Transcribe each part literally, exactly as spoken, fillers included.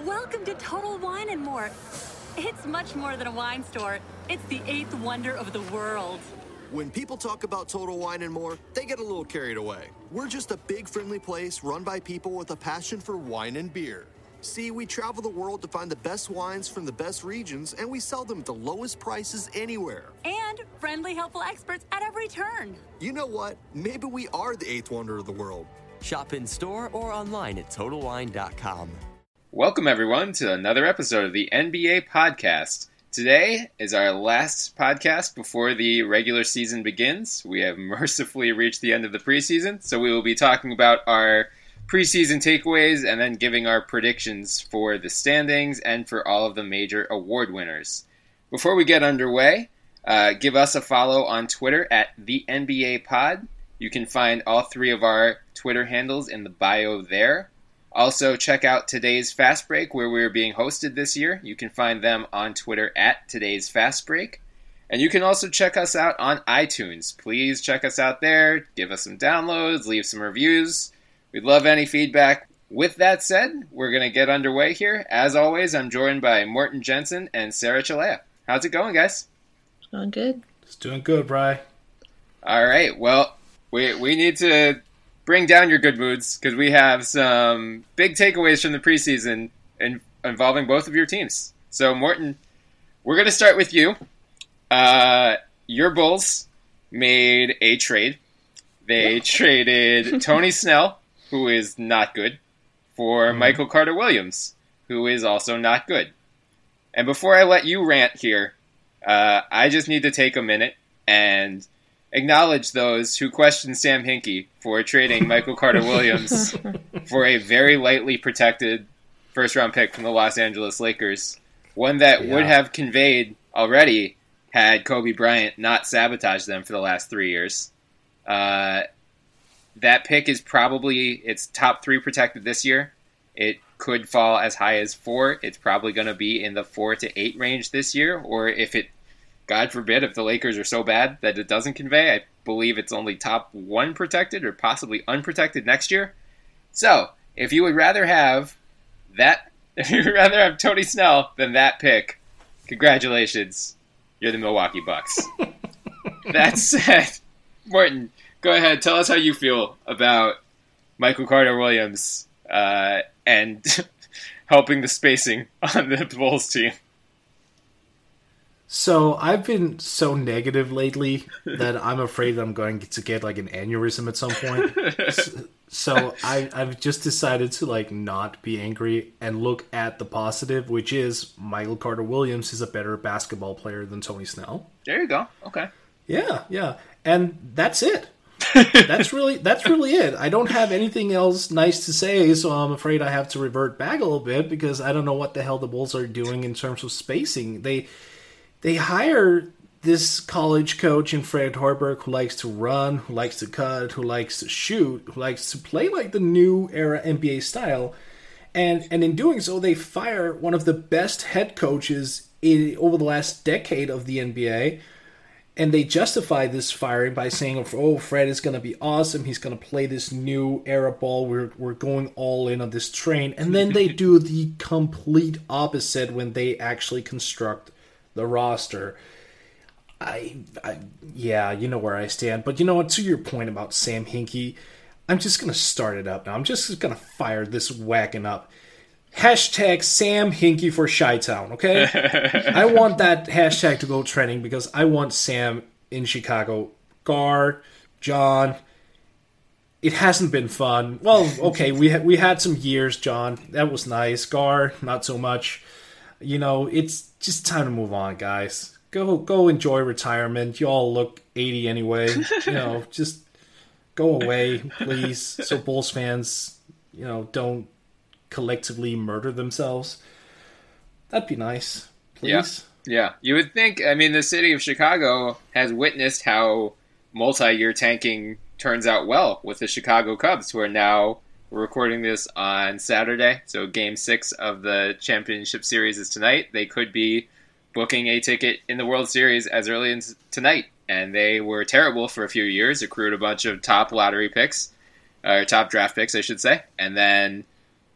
Welcome to Total Wine and More. It's much more than a wine store. It's the eighth wonder of the world. When people talk about Total Wine and More, they get a little carried away. We're just a big, friendly place run by people with a passion for wine and beer. See, we travel the world to find the best wines from the best regions, and we sell them at the lowest prices anywhere. And friendly, helpful experts at every turn. You know what? Maybe we are the eighth wonder of the world. Shop in store or online at total wine dot com. Welcome, everyone, to another episode of the N B A Podcast. Today is our last podcast before the regular season begins. We have mercifully reached the end of the preseason, so we will be talking about our preseason takeaways and then giving our predictions for the standings and for all of the major award winners. Before we get underway, uh, give us a follow on Twitter at the N B A Pod. You can find all three of our Twitter handles in the bio there. Also, check out Today's Fast Break, where we're being hosted this year. You can find them on Twitter at Today's Fast Break. And you can also check us out on iTunes. Please check us out there. Give us some downloads. Leave some reviews. We'd love any feedback. With that said, we're going to get underway here. As always, I'm joined by Morton Jensen and Sarah Chalea. How's it going, guys? Going good. It's doing good, Bri. All right. Well, we we need to bring down your good moods because we have some big takeaways from the preseason in, involving both of your teams. So, Morton, we're going to start with you. Uh, your Bulls made a trade. They traded Tony Snell, who is not good, for mm-hmm. Michael Carter-Williams, who is also not good. And before I let you rant here, uh, I just need to take a minute and acknowledge those who questioned Sam Hinkie for trading Michael Carter-Williams for a very lightly protected first-round pick from the Los Angeles Lakers, one that yeah. would have conveyed already had Kobe Bryant not sabotaged them for the last three years. Uh, that pick is probably it's top three protected this year. It could fall as high as four. It's probably going to be in the four to eight range this year, or if it God forbid, if the Lakers are so bad that it doesn't convey, I believe it's only top one protected or possibly unprotected next year. So, if you would rather have that, if you would rather have Tony Snell than that pick, congratulations, you're the Milwaukee Bucks. That said, Morton, go ahead, tell us how you feel about Michael Carter-Williams uh, and helping the spacing on the Bulls team. So I've been so negative lately that I'm afraid I'm going to get like an aneurysm at some point. so so I, I've just decided to like not be angry and look at the positive, which is Michael Carter-Williams is a better basketball player than Tony Snell. There you go. Okay. Yeah, yeah, and that's it. that's really that's really it. I don't have anything else nice to say, so I'm afraid I have to revert back a little bit because I don't know what the hell the Bulls are doing in terms of spacing. They They hire this college coach in Fred Hoiberg who likes to run, who likes to cut, who likes to shoot, who likes to play like the new era N B A style. And and in doing so, they fire one of the best head coaches in, over the last decade of the N B A. And they justify this firing by saying, oh, Fred is going to be awesome. He's going to play this new era ball. We're, we're going all in on this train. And then they do the complete opposite when they actually construct the roster. I, I, yeah, you know where I stand. But you know what? To your point about Sam Hinkie, I'm just going to start it up now. I'm just going to fire this wagon up. Hashtag Sam Hinkie for Chi-Town, okay? I want that hashtag to go trending because I want Sam in Chicago. Gar, John, it hasn't been fun. Well, okay, we, ha- we had some years, John. That was nice. Gar, not so much. You know, it's just time to move on, guys. Go go enjoy retirement. You all look eighty anyway. You know, just go away, please, so Bulls fans, you know, don't collectively murder themselves. That'd be nice, please. Yeah, yeah. You would think, I mean, the city of Chicago has witnessed how multi-year tanking turns out well with the Chicago Cubs, who are now... We're recording this on Saturday, so Game six of the championship series is tonight. They could be booking a ticket in the World Series as early as tonight, and they were terrible for a few years, accrued a bunch of top lottery picks, or top draft picks, I should say, and then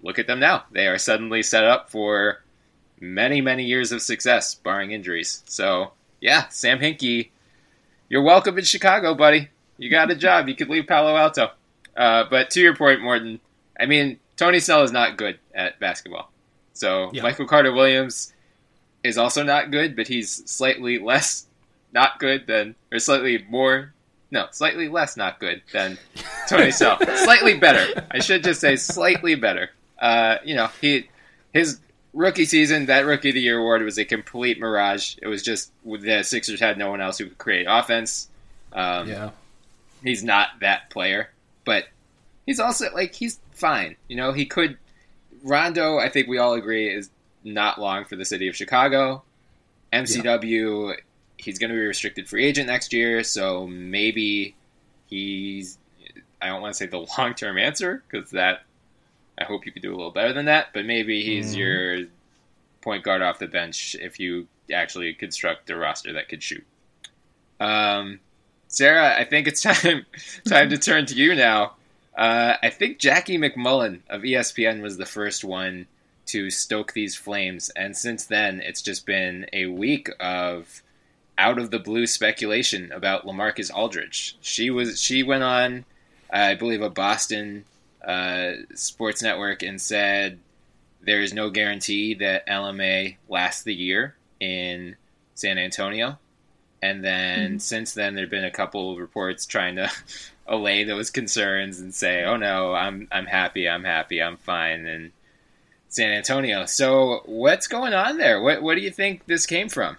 look at them now. They are suddenly set up for many, many years of success, barring injuries. So, yeah, Sam Hinkie, you're welcome in Chicago, buddy. You got a job. You could leave Palo Alto. Uh, but to your point, Morton, I mean, Tony Snell is not good at basketball. So yeah. Michael Carter-Williams is also not good, but he's slightly less not good than, or slightly more, no, slightly less not good than Tony Snell. Slightly better. I should just say slightly better. Uh, you know, he his rookie season, that Rookie of the Year award was a complete mirage. It was just the Sixers had no one else who could create offense. Um, yeah. He's not that player, but he's also, like, he's fine. You know, he could, Rondo, I think we all agree, is not long for the city of Chicago. M C W, yeah. He's going to be a restricted free agent next year, so maybe he's, I don't want to say the long-term answer, because that, I hope you could do a little better than that, but maybe he's mm. your point guard off the bench if you actually construct a roster that could shoot. Um, Sarah, I think it's time time to turn to you now. Uh, I think Jackie McMullen of E S P N was the first one to stoke these flames, and since then it's just been a week of out-of-the-blue speculation about LaMarcus Aldridge. She was she went on, I believe, a Boston uh, sports network and said there is no guarantee that L M A lasts the year in San Antonio. And then mm-hmm. since then, there have been a couple of reports trying to allay those concerns and say, "Oh no, I'm I'm happy, I'm happy, I'm fine," in San Antonio. So what's going on there? What what do you think this came from?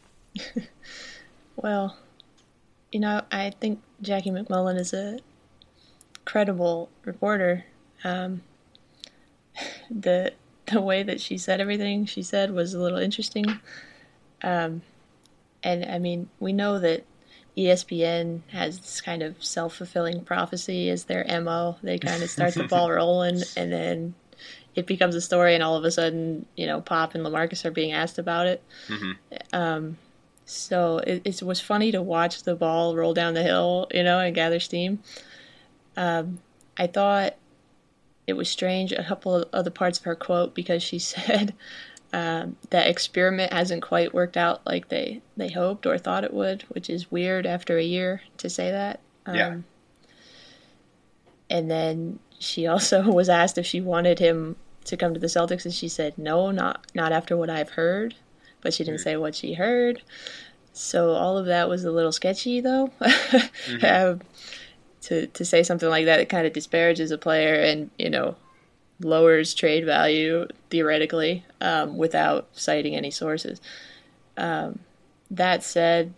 Well, you know, I think Jackie McMullen is a credible reporter. Um, the the way that she said everything she said was a little interesting. Um, and I mean, we know that E S P N has this kind of self-fulfilling prophecy as their M O. They kind of start the ball rolling, and then it becomes a story, and all of a sudden, you know, Pop and LaMarcus are being asked about it. Mm-hmm. Um, so it, it was funny to watch the ball roll down the hill, you know, and gather steam. Um, I thought it was strange, a couple of other parts of her quote, because she said um, that experiment hasn't quite worked out like they, they hoped or thought it would, which is weird after a year to say that. Um, yeah. And then she also was asked if she wanted him to come to the Celtics, and she said, no, not not after what I've heard. But she didn't say what she heard. So all of that was a little sketchy, though. mm-hmm. um, to to say something like that, it kind of disparages a player and, you know, lowers trade value, theoretically, um, without citing any sources. Um, that said,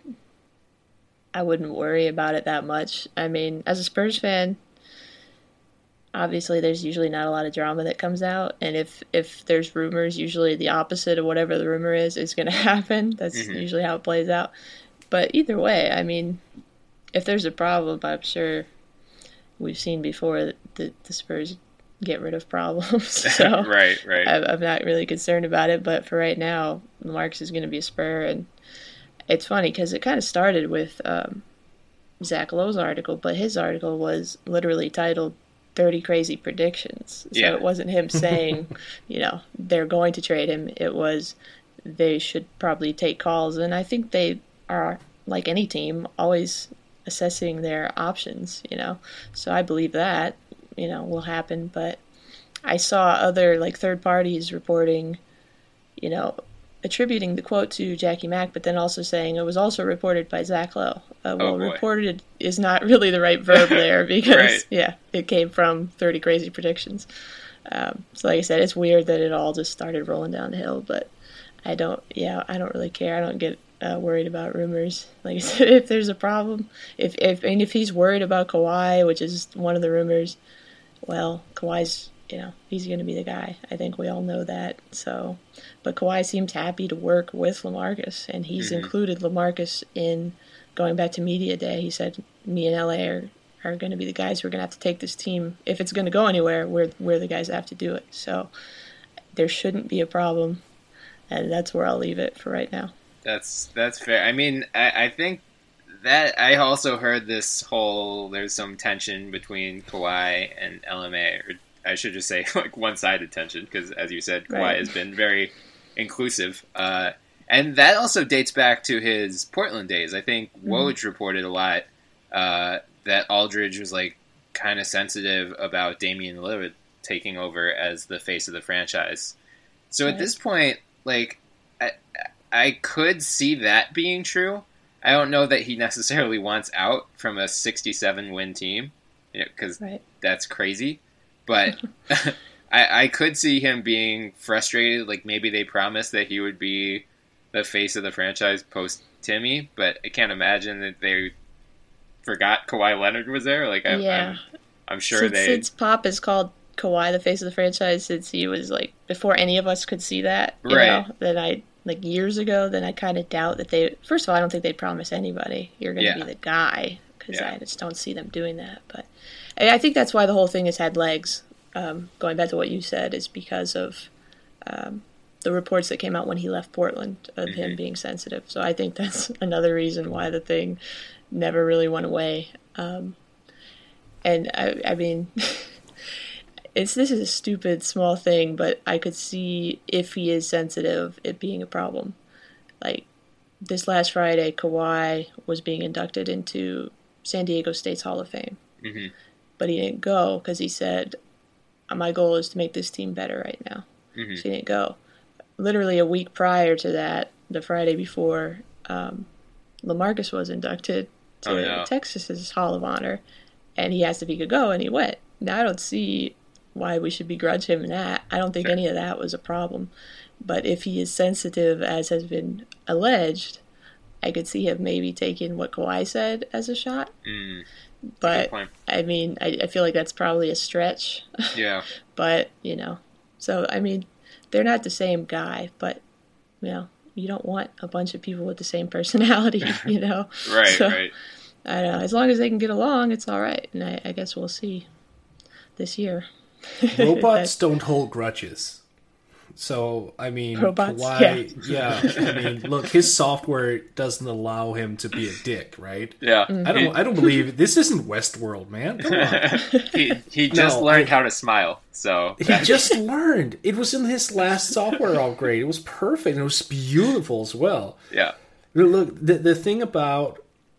I wouldn't worry about it that much. I mean, as a Spurs fan, obviously there's usually not a lot of drama that comes out, and if if there's rumors, usually the opposite of whatever the rumor is is going to happen. That's mm-hmm. usually how it plays out. But either way, I mean, if there's a problem, I'm sure we've seen before that the, the Spurs get rid of problems. So right, right. I'm, I'm not really concerned about it, but for right now, Marcus is going to be a Spur, and it's funny because it kind of started with um, Zach Lowe's article, but his article was literally titled thirty Crazy Predictions. So yeah. It wasn't him saying, you know, they're going to trade him. It was they should probably take calls. And I think they are, like any team, always assessing their options, you know. So I believe that, you know, will happen. But I saw other, like, third parties reporting, you know, attributing the quote to Jackie Mack, but then also saying it was also reported by Zach Lowe. Uh, well, oh reported is not really the right verb there because, right. yeah, it came from thirty Crazy Predictions. Um, so like I said, it's weird that it all just started rolling down the hill, but I don't, yeah, I don't really care. I don't get uh, worried about rumors. Like I said, if there's a problem, if, if, and if he's worried about Kawhi, which is one of the rumors, well, Kawhi's, you know, he's going to be the guy. I think we all know that. So, but Kawhi seems happy to work with LaMarcus, and he's mm-hmm. included LaMarcus in going back to media day. He said, "Me and L A are, are going to be the guys who are going to have to take this team. If it's going to go anywhere, we're we're the guys that have to do it." So, there shouldn't be a problem, and that's where I'll leave it for right now. That's that's fair. I mean, I, I think that I also heard this whole there's some tension between Kawhi and L M A, or I should just say like one-sided tension because, as you said, Kawhi Right. has been very inclusive. Uh, and that also dates back to his Portland days. I think Woj reported a lot uh, that Aldridge was like kind of sensitive about Damian Lillard taking over as the face of the franchise. So at Right. this point, like, I, I could see that being true. I don't know that he necessarily wants out from a sixty-seven win team, because Right. that's crazy. But I, I could see him being frustrated. Like maybe they promised that he would be the face of the franchise post Timmy, but I can't imagine that they forgot Kawhi Leonard was there. Like I, Yeah. I'm, I'm sure since, they. since Pop has called Kawhi the face of the franchise since he was like before any of us could see that, you Right. know, then I like years ago. Then I kind of doubt that they. First of all, I don't think they'd promise anybody you're going to Yeah. be the guy because Yeah. I just don't see them doing that. But I I think that's why the whole thing has had legs. Um, going back to what you said, is because of um, the reports that came out when he left Portland of Mm-hmm. him being sensitive. So I think that's another reason why the thing never really went away. Um, and I, I mean, it's this is a stupid small thing, but I could see if he is sensitive, it being a problem. Like this last Friday, Kawhi was being inducted into San Diego State's Hall of Fame, Mhm. but he didn't go because he said, "My goal is to make this team better right now." Mhm. So he didn't go. Literally a week prior to that, the Friday before, um, LaMarcus was inducted to Oh, no. Texas's Hall of Honor, and he asked if he could go, and he went. Now I don't see why we should begrudge him that. I don't think Sure. any of that was a problem. But if he is sensitive, as has been alleged, I could see him maybe taking what Kawhi said as a shot. Mm, But point. I mean, I, I feel like that's probably a stretch. yeah. But you know, so I mean, they're not the same guy, but you know, you don't want a bunch of people with the same personality, you know. Right. So, Right. I don't know. As long as they can get along, it's all right, and I, I guess we'll see this year. Robots don't hold grudges. So I mean, Robots, Kawhi, yeah. I mean, look, his software doesn't allow him to be a dick, right? Yeah. I don't. I don't believe this isn't Westworld, man. Come on. he he just No, learned I- how to smile. So He just learned. It was in his last software upgrade. It was perfect. And it was beautiful as well. yeah. Look, the the thing about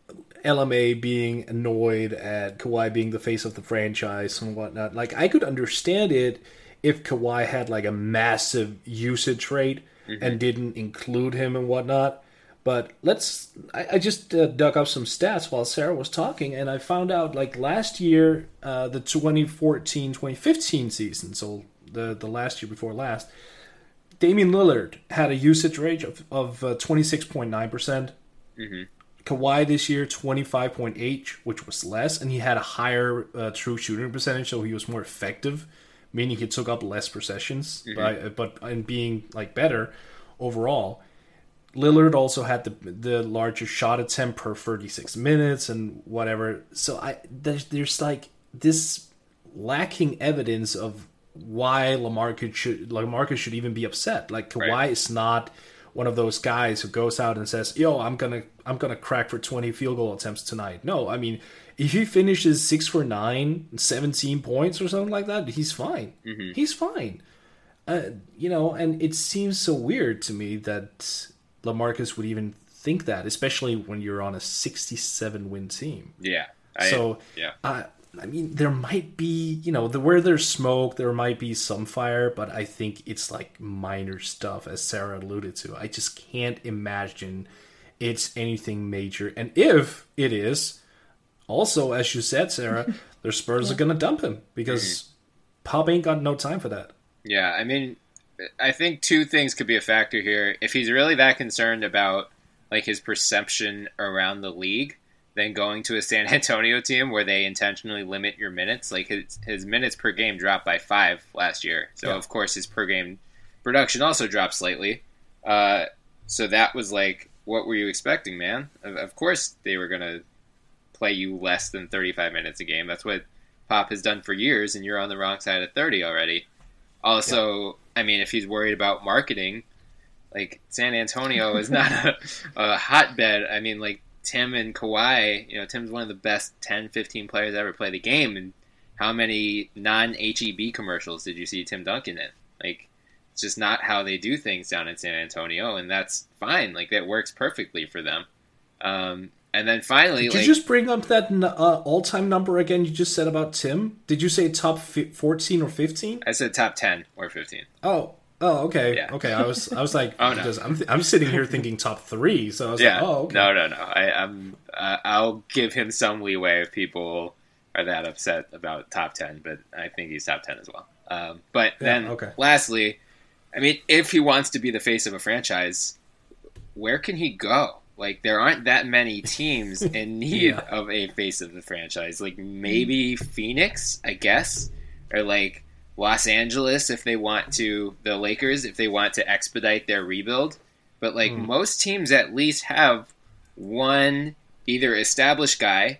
L M A being annoyed at Kawhi being the face of the franchise and whatnot, like I could understand it if Kawhi had like a massive usage rate and didn't include him and whatnot. But let's. I, I just uh, dug up some stats while Sarah was talking, and I found out like last year, uh, the twenty fourteen twenty fifteen season, so the the last year before last, Damian Lillard had a usage rate of of uh, twenty-six point nine percent. Kawhi this year twenty-five point eight, which was less, and he had a higher uh, true shooting percentage, so he was more effective, meaning he took up less possessions, by, but and being like better overall. Lillard also had the the larger shot attempt per thirty-six minutes and whatever. So I there's there's like this lacking evidence of why LaMarcus should LaMarcus should even be upset. Like Kawhi Right. is not one of those guys who goes out and says, "Yo, I'm gonna I'm gonna crack for twenty field goal attempts tonight." No, I mean, if he finishes six for nine, seventeen points or something like that, he's fine. Mm-hmm. He's fine. Uh, you know, and it seems so weird to me that LaMarcus would even think that, especially when you're on a sixty-seven win team. Yeah. I, So, yeah. uh, I mean, there might be, you know, the, where there's smoke, there might be some fire, but I think it's like minor stuff, as Sarah alluded to. I just can't imagine it's anything major. And if it is, also, as you said, Sarah, the Spurs are going to dump him because Pop ain't got no time for that. Yeah, I mean, I think two things could be a factor here. If he's really that concerned about like his perception around the league, then going to a San Antonio team where they intentionally limit your minutes, like his his minutes per game dropped by five last year. So Yeah. of course his per game production also dropped slightly. Uh, so that was like, what were you expecting, man? Of, of course they were gonna play you less than thirty-five minutes a game. That's what Pop has done for years, and you're on the wrong side of thirty already. Also, I mean, if he's worried about marketing, like San Antonio is not a, a hotbed. I mean, like Tim and Kawhi, you know, Tim's one of the best ten, fifteen players to ever play the game, and how many non-H E B commercials did you see Tim Duncan in? Like, it's just not how they do things down in San Antonio, and that's fine. Like, that works perfectly for them. Um, and then finally, Did like, you just bring up that uh, all-time number again you just said about Tim? Did you say top fourteen or fifteen? I said top ten or fifteen. Oh, oh, okay, Yeah. okay. I was, I was like, Oh, no. because I'm, th- I'm sitting here thinking top three, so I was Yeah. like, oh, okay. No, no, no. I, I'm. Uh, I'll give him some leeway if people are that upset about top ten, but I think he's top ten as well. Um, but Yeah, then, okay. lastly, I mean, if he wants to be the face of a franchise, where can he go? Like, there aren't that many teams in need Yeah. of a face of the franchise. Like, maybe Phoenix, I guess, or like Los Angeles if they want to, the Lakers if they want to expedite their rebuild. But like Hmm. most teams at least have one either established guy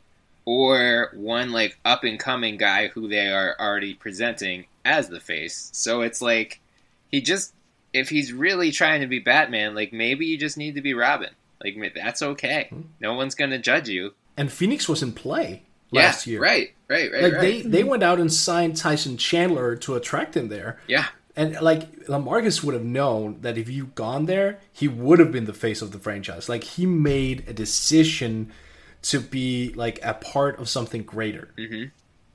or one like up and coming guy who they are already presenting as the face. So it's like he just, if he's really trying to be Batman, like maybe you just need to be Robin. Like that's okay. No one's gonna judge you. And Phoenix was in play last yeah, year. Right, right, right, Like right. they, they went out and signed Tyson Chandler to attract him there. yeah. And like LaMarcus would have known that if you gone there, he would have been the face of the franchise. Like he made a decision to be like a part of something greater. Mm-hmm.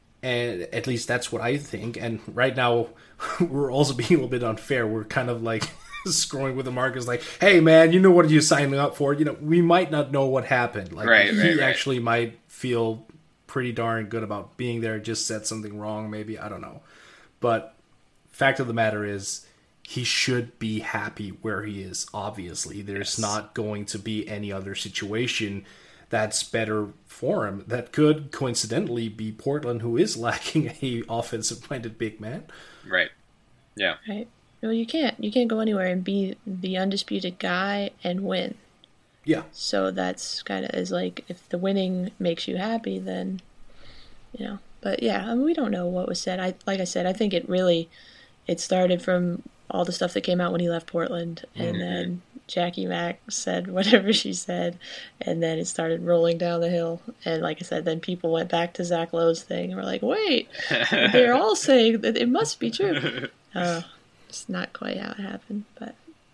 And at least that's what I think. And right now, we're also being a little bit unfair. We're kind of like scrolling with LaMarcus, like, "Hey man, you know what you signing up for? You know, we might not know what happened. Like Right, he right, right. actually might feel pretty darn good about being there. Just said something wrong, maybe, I don't know. But fact of the matter is, he should be happy where he is, obviously. There's Yes. not going to be any other situation that's better for him. That could coincidentally be Portland, who is lacking a offensive-minded big man. Right. Yeah. Right. Well, you can't. You can't go anywhere and be the undisputed guy and win. Yeah. So that's kind of is like if the winning makes you happy, then you know. But yeah, I mean, we don't know what was said. I like I said, I think it really it started from all the stuff that came out when he left Portland, and Mhm. then Jackie Mack said whatever she said, and then it started rolling down the hill. And like I said, then people went back to Zach Lowe's thing and were like, "Wait, they're all saying that it must be true." Uh, it's not quite how it happened, but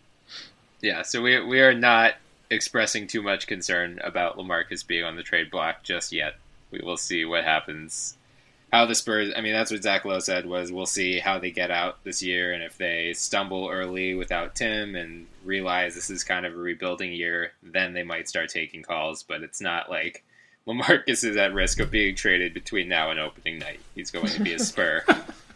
Yeah, so we we are not expressing too much concern about LaMarcus being on the trade block just yet. We will see what happens. How the Spurs, I mean, that's what Zach Lowe said, was we'll see how they get out this year, and if they stumble early without Tim and realize this is kind of a rebuilding year, then they might start taking calls, but it's not like LaMarcus is at risk of being traded between now and opening night. He's going to be a Spur.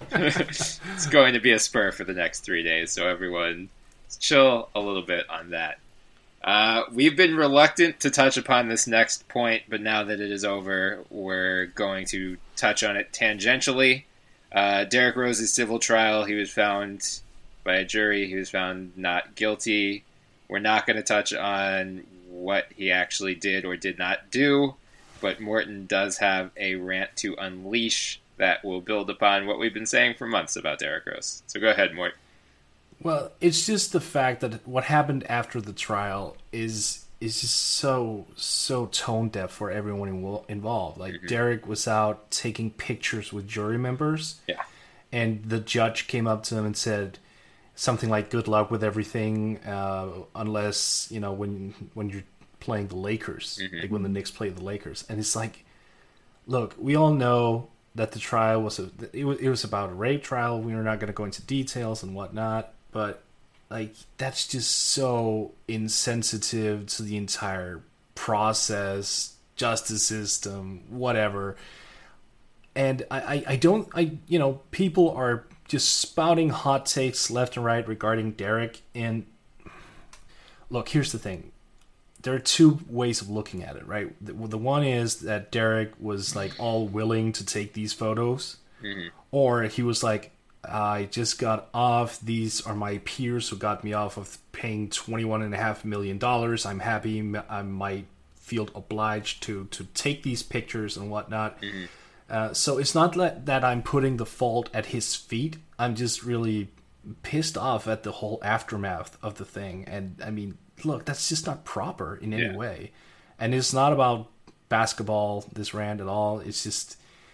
It's going to be a Spur for the next three days, so everyone chill a little bit on that. Uh, we've been reluctant to touch upon this next point, but now that it is over, we're going to touch on it tangentially. Uh, Derrick Rose's civil trial, he was found by a jury, he was found not guilty. We're not going to touch on what he actually did or did not do, but Morton does have a rant to unleash that will build upon what we've been saying for months about Derrick Rose. So go ahead, Mort. Well, it's just the fact that what happened after the trial is is just so so tone deaf for everyone invo- involved. Like Mhm. Derek was out taking pictures with jury members, Yeah. and the judge came up to him and said something like, "Good luck with everything, uh, unless you know when when you're playing the Lakers, Mhm. like when the Knicks play the Lakers." And it's like, look, we all know that the trial was a, it was it was about a rape trial. We are not going to go into details and whatnot. But, like, that's just so insensitive to the entire process, justice system, whatever. And I, I, I don't, I you know, people are just spouting hot takes left and right regarding Derek. And, look, here's the thing. There are two ways of looking at it, right? The, the one is that Derek was, like, all willing to take these photos. Mhm. Or he was like, I just got off. These are my peers who got me off of paying twenty-one point five million dollars. I'm happy. I might feel obliged to, to take these pictures and whatnot. Mm-hmm. Uh, so it's not that, that I'm putting the fault at his feet. I'm just really pissed off at the whole aftermath of the thing. And, I mean, look, that's just not proper in any Yeah. way. And it's not about basketball, this rant at all. It's just...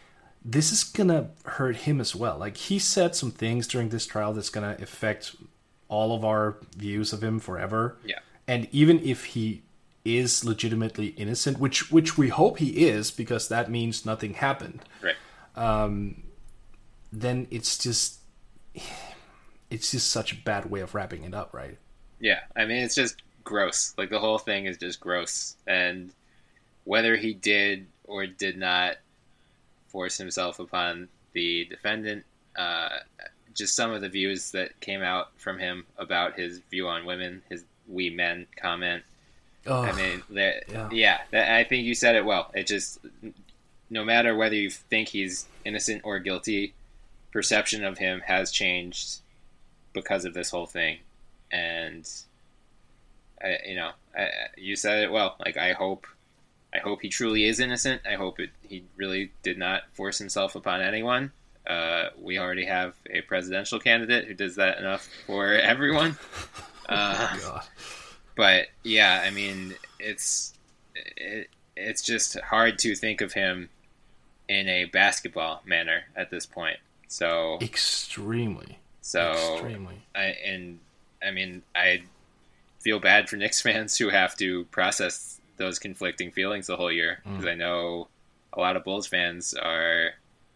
this is gonna hurt him as well. Like, he said some things during this trial that's gonna affect all of our views of him forever. Yeah. And even if he is legitimately innocent, which which we hope he is, because that means nothing happened. Right. Um, then it's just it's just such a bad way of wrapping it up, right? Yeah, I mean, it's just gross. Like, the whole thing is just gross. And whether he did or did not force himself upon the defendant, uh, just some of the views that came out from him about his view on women, his "we men" comment. Oh, I mean, that, yeah. yeah, that, I think you said it well. It just, no matter whether you think he's innocent or guilty, perception of him has changed because of this whole thing. And, I, you know, I, you said it well. Like, I hope, I hope he truly is innocent. I hope it, he really did not force himself upon anyone. Uh, we already have a presidential candidate who does that enough for everyone. Uh, oh, God. But yeah, I mean, it's it, it's just hard to think of him in a basketball manner at this point. So extremely, so extremely. I and I mean, I feel bad for Knicks fans who have to process those conflicting feelings the whole year, because mm. I know a lot of Bulls fans are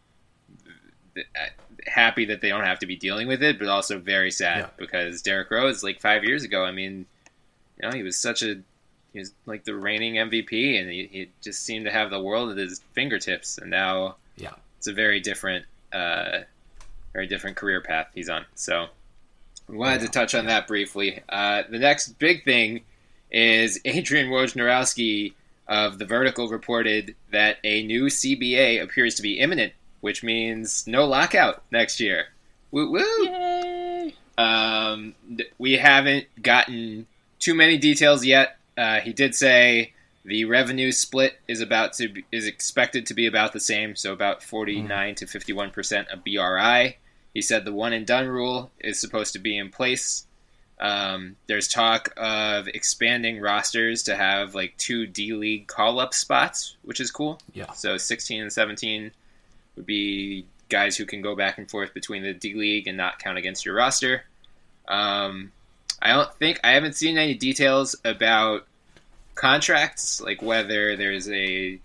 happy that they don't have to be dealing with it, but also very sad yeah. because Derrick Rose, like five years ago, I mean. You know, he was such a, he was like the reigning M V P, and he, he just seemed to have the world at his fingertips. And now, yeah, it's a very different, uh, very different career path he's on. So, we wanted yeah. to touch on that briefly. Uh, the next big thing is Adrian Wojnarowski of The Vertical reported that a new C B A appears to be imminent, which means no lockout next year. Woo woo! Yay! Um, we haven't gotten too many details yet. Uh, he did say the revenue split is about to be, is expected to be about the same, so about forty-nine mm. to fifty-one percent of B R I. He said the one and done rule is supposed to be in place. Um, there's talk of expanding rosters to have like two D League call up spots, which is cool. Yeah. So sixteen and seventeen would be guys who can go back and forth between the D League and not count against your roster. Um, I don't think I haven't seen any details about contracts, like whether there's a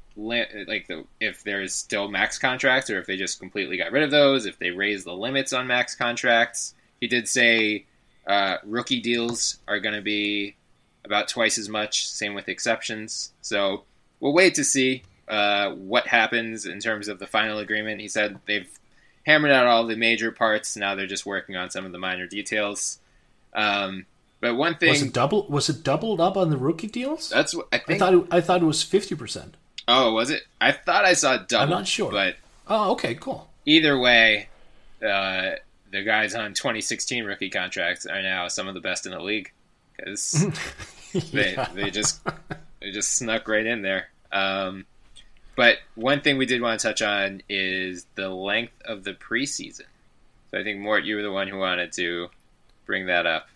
like the if there's still max contracts or if they just completely got rid of those, if they raise the limits on max contracts. He did say uh, rookie deals are going to be about twice as much, same with exceptions. So we'll wait to see uh, what happens in terms of the final agreement. He said they've hammered out all the major parts. Now they're just working on some of the minor details. Um, but one thing was it double? Was it doubled up on the rookie deals? That's what I think. I thought it, I thought it was fifty percent. Oh, was it? I thought I saw double. I'm not sure. But oh, okay, cool. Either way, uh, the guys on twenty sixteen rookie contracts are now some of the best in the league because they yeah. they just they just snuck right in there. Um, but one thing we did want to touch on is the length of the preseason. So I think Mort, you were the one who wanted to bring that up.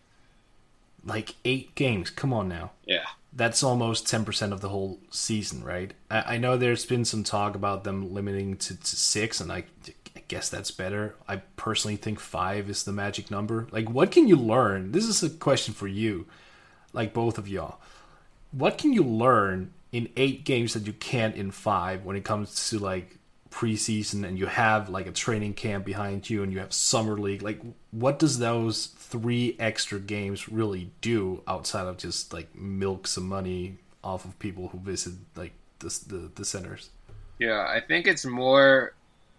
Like eight games. Come on now. Yeah. That's almost ten percent of the whole season, right? I, I know there's been some talk about them limiting to, to six, and I, I guess that's better. I personally think five is the magic number. Like, what can you learn? This is a question for you, like both of y'all. What can you learn in eight games that you can't in five when it comes to, like, preseason and you have like a training camp behind you and you have summer league? Like, what does those three extra games really do outside of just like milk some money off of people who visit like the the, the centers? Yeah, I think it's more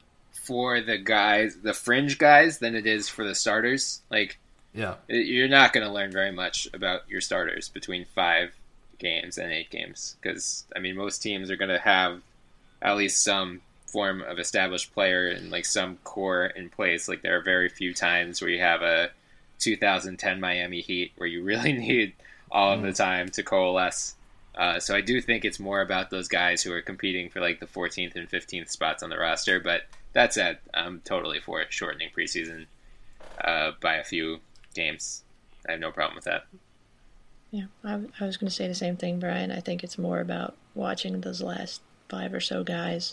for the guys, the fringe guys, than it is for the starters. Like, yeah, you're not going to learn very much about your starters between five games and eight games because I mean most teams are going to have at least some form of established player and like some core in place. Like, there are very few times where you have a two thousand ten Miami Heat where you really need all of the time to coalesce. Uh, so I do think it's more about those guys who are competing for like the fourteenth and fifteenth spots on the roster. But that said, I'm totally for it, shortening preseason uh, by a few games. I have no problem with that. Yeah, I, I was going to say the same thing, Brian. I think it's more about watching those last five or so guys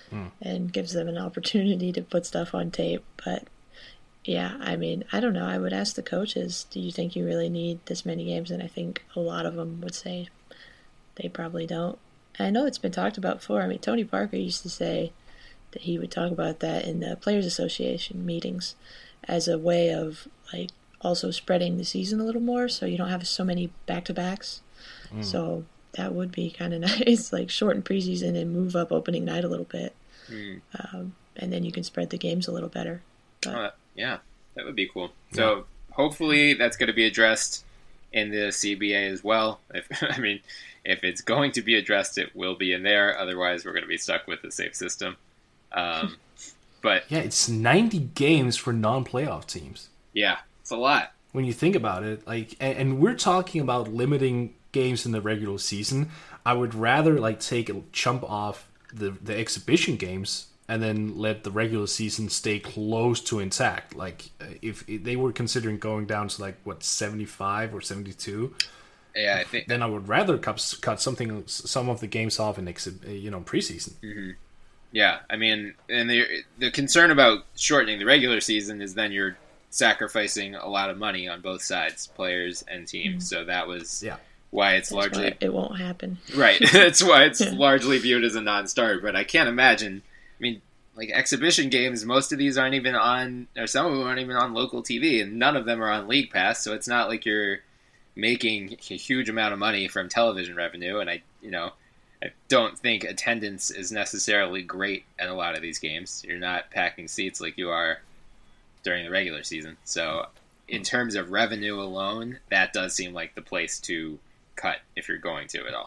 mm. and gives them an opportunity to put stuff on tape. But yeah, I mean, I don't know. I would ask the coaches, do you think you really need this many games? And I think a lot of them would say they probably don't. And I know it's been talked about before. I mean, Tony Parker used to say that he would talk about that in the Players Association meetings as a way of, like, also spreading the season a little more so you don't have so many back-to-backs. Mm. So that would be kind of nice, like shorten preseason and move up opening night a little bit. Mm. Um, and then you can spread the games a little better. But, uh, yeah, that would be cool. So yeah. Hopefully that's going to be addressed in the C B A as well. If I mean, if it's going to be addressed, it will be in there. Otherwise, we're going to be stuck with the safe system. Um, but yeah, it's ninety games for non-playoff teams. Yeah, it's a lot. When you think about it, like, and, and we're talking about limiting games in the regular season. I would rather like take a chunk off the the exhibition games and then let the regular season stay close to intact. Like, if, if they were considering going down to like what seventy-five or seventy-two, yeah, I think then I would rather cut cut something some of the games off in exhi- you know preseason. Mm-hmm. Yeah, I mean, and the the concern about shortening the regular season is then you're sacrificing a lot of money on both sides, players and teams. Mm-hmm. So that was yeah. why it's That's largely why it won't happen. Right. That's why it's yeah. largely viewed as a non-starter. But I can't imagine. I mean, like exhibition games, most of these aren't even on, or some of them aren't even on local T V, and none of them are on League Pass. So it's not like you're making a huge amount of money from television revenue. And I, you know, I don't think attendance is necessarily great at a lot of these games. You're not packing seats like you are during the regular season. So in terms of revenue alone, that does seem like the place to cut if you're going to at all.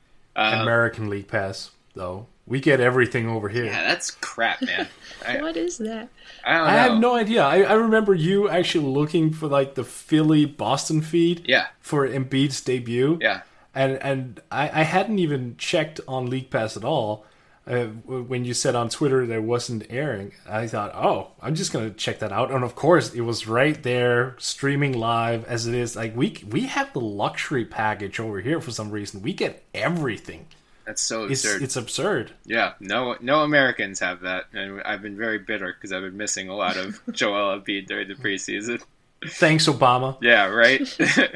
Um, American League Pass, though. We get everything over here. Yeah, that's crap, man. I, what is that? I don't know. I have no idea. I, I remember you actually looking for like the Philly-Boston feed yeah. for Embiid's debut. Yeah. And and I, I hadn't even checked on League Pass at all. Uh, when you said on Twitter there wasn't airing, I thought, oh, I'm just going to check that out. And of course, it was right there, streaming live as it is. Like we we have the luxury package over here for some reason. We get everything. That's so it's, absurd. It's absurd. Yeah, no no Americans have that. And I've been very bitter because I've been missing a lot of Joel Embiid during the preseason. Thanks, Obama. Yeah, right?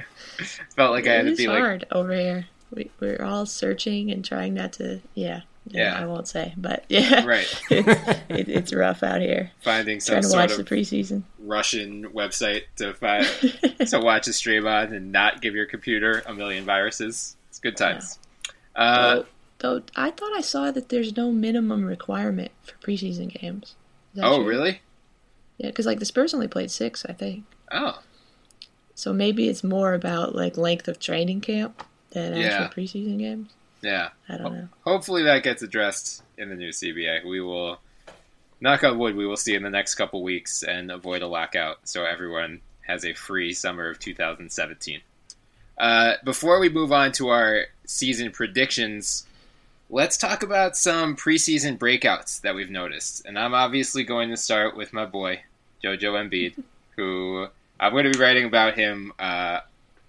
Felt like it I had to be like... It's hard like... over here. We, we're all searching and trying not to... Yeah. Yeah. I won't say, but yeah. Right. it's, it, it's rough out here. Finding some Trying to sort watch of the preseason. Russian website to find to watch a stream on and not give your computer a million viruses. It's good times. Yeah. Uh, though, though I thought I saw that there's no minimum requirement for preseason games. Oh, true? really? Yeah, because like the Spurs only played six, I think. Oh. So maybe it's more about like length of training camp than yeah. actual preseason games. Yeah. I don't know. Hopefully that gets addressed in the new C B A. We will, knock on wood, we will see in the next couple weeks and avoid a lockout so everyone has a free summer of two thousand seventeen. Uh, before we move on to our season predictions, let's talk about some preseason breakouts that we've noticed. And I'm obviously going to start with my boy, JoJo Embiid, who I'm going to be writing about him. Uh,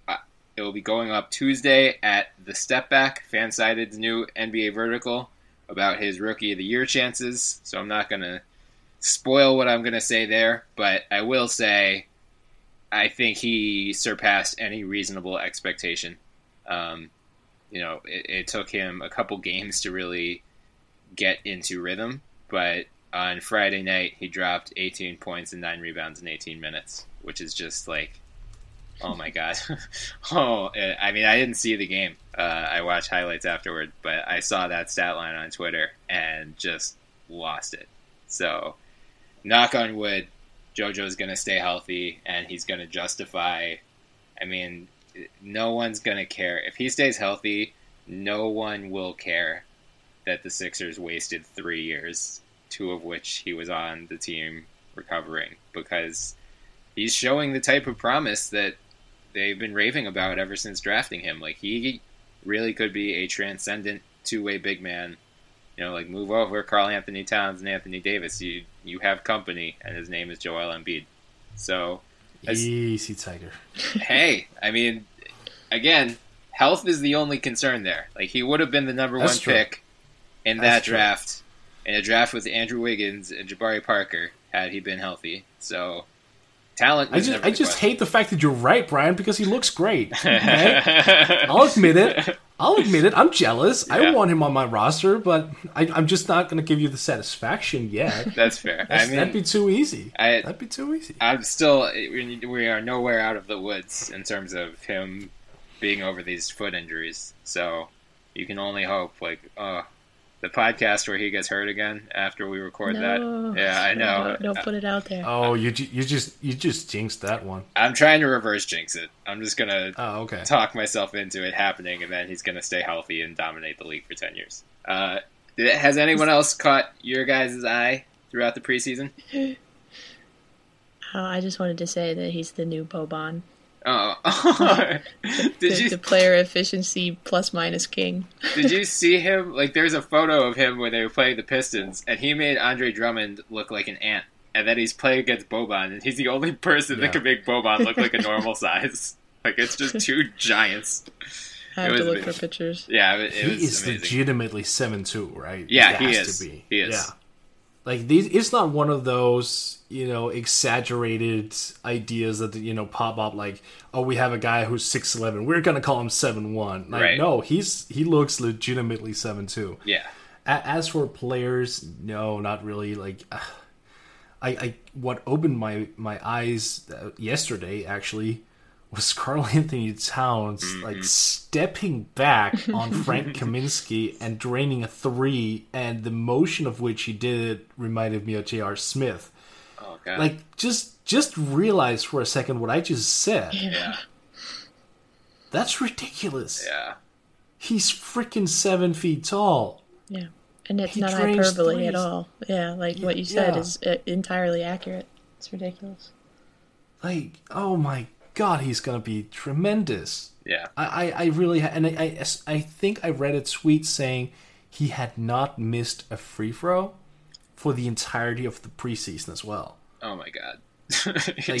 it will be going up Tuesday at The Step Back, Fansided's new N B A vertical, about his Rookie of the Year chances. So I'm not going to spoil what I'm going to say there, but I will say I think he surpassed any reasonable expectation. Um, you know, it, it took him a couple games to really get into rhythm, but on Friday night he dropped eighteen points and nine rebounds in eighteen minutes, which is just like, oh my god. oh, I mean, I didn't see the game. Uh, I watched highlights afterward, but I saw that stat line on Twitter and just lost it. So, knock on wood, JoJo's going to stay healthy and he's going to justify. I mean, no one's going to care. If he stays healthy, no one will care that the Sixers wasted three years, two of which he was on the team recovering, because he's showing the type of promise that they've been raving about ever since drafting him. Like, he really could be a transcendent two-way big man. You know, like, move over Karl Anthony Towns and Anthony Davis. You you have company, and his name is Joel Embiid. So, as, easy, Tiger. Hey, I mean, again, health is the only concern there. Like, he would have been the number That's one true. pick in That's that true. draft in a draft with Andrew Wiggins and Jabari Parker had he been healthy. So talent. I Was just never I the just question. hate the fact that you're right, Brian, because he looks great. Okay? I'll admit it. I'll admit it. I'm jealous. Yeah. I want him on my roster, but I, I'm just not going to give you the satisfaction yet. That's fair. That's, I mean, that'd be too easy. I- that'd be too easy. I'm still. We we are nowhere out of the woods in terms of him being over these foot injuries. So you can only hope. Like, uh, the podcast where he gets hurt again after we record No. that. Yeah, I know. Don't, don't put it out there. Oh, you ju- you just you just jinxed that one. I'm trying to reverse jinx it. I'm just gonna Oh, okay. talk myself into it happening, and then he's gonna stay healthy and dominate the league for ten years. Uh, did- has anyone else caught your guys' eye throughout the preseason? Oh, I just wanted to say that he's the new Boban. Oh, did The, you the player efficiency plus minus king. did you see him? Like, there's a photo of him when they were playing the Pistons, and he made Andre Drummond look like an ant. And then he's playing against Boban, and he's the only person Yeah. that can make Boban look like a normal size. Like, it's just two giants. I have It to was look for amazing. pictures. Yeah, it, it He was is amazing. legitimately seven two, right? Yeah, He he has is. to be. He is. Yeah. Like these, it's not one of those, you know, exaggerated ideas that you know pop up. Like, oh, we have a guy who's six eleven. We're gonna call him seven one. Like, Right. no, he's he looks legitimately seven two. Yeah. A- As for players, no, not really. Like, uh, I, I what opened my my eyes uh, yesterday actually was Karl Anthony Towns like stepping back on Frank Kaminsky and draining a three, and the motion of which he did it reminded me of J R. Smith. Oh, God. Like, just just realize for a second what I just said. yeah. That's ridiculous. Yeah. He's freaking seven feet tall. Yeah. And it's He not drains hyperbole at threes. all. Yeah, like what you said Yeah. is uh, entirely accurate. It's ridiculous. Like, oh my god, he's gonna be tremendous. Yeah. I, I, I really, ha- and I, I, I think I read a tweet saying he had not missed a free throw for the entirety of the preseason as well. Oh, my God. Like,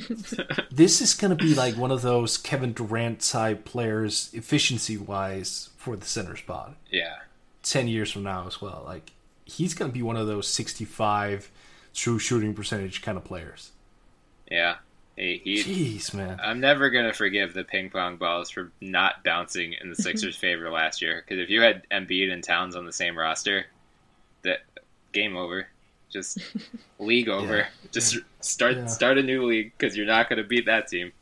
this is gonna be like one of those Kevin Durant type players, efficiency wise, for the center spot. yeah. Ten years from now as well. Like, he's gonna be one of those sixty-five true shooting percentage kind of players. Yeah. He, he, Jeez, man. I'm never going to forgive the ping pong balls for not bouncing in the Sixers' favor last year. Because if you had Embiid and Towns on the same roster, that game over. Just league over. Yeah. Just start Yeah. start a new league because you're not going to beat that team.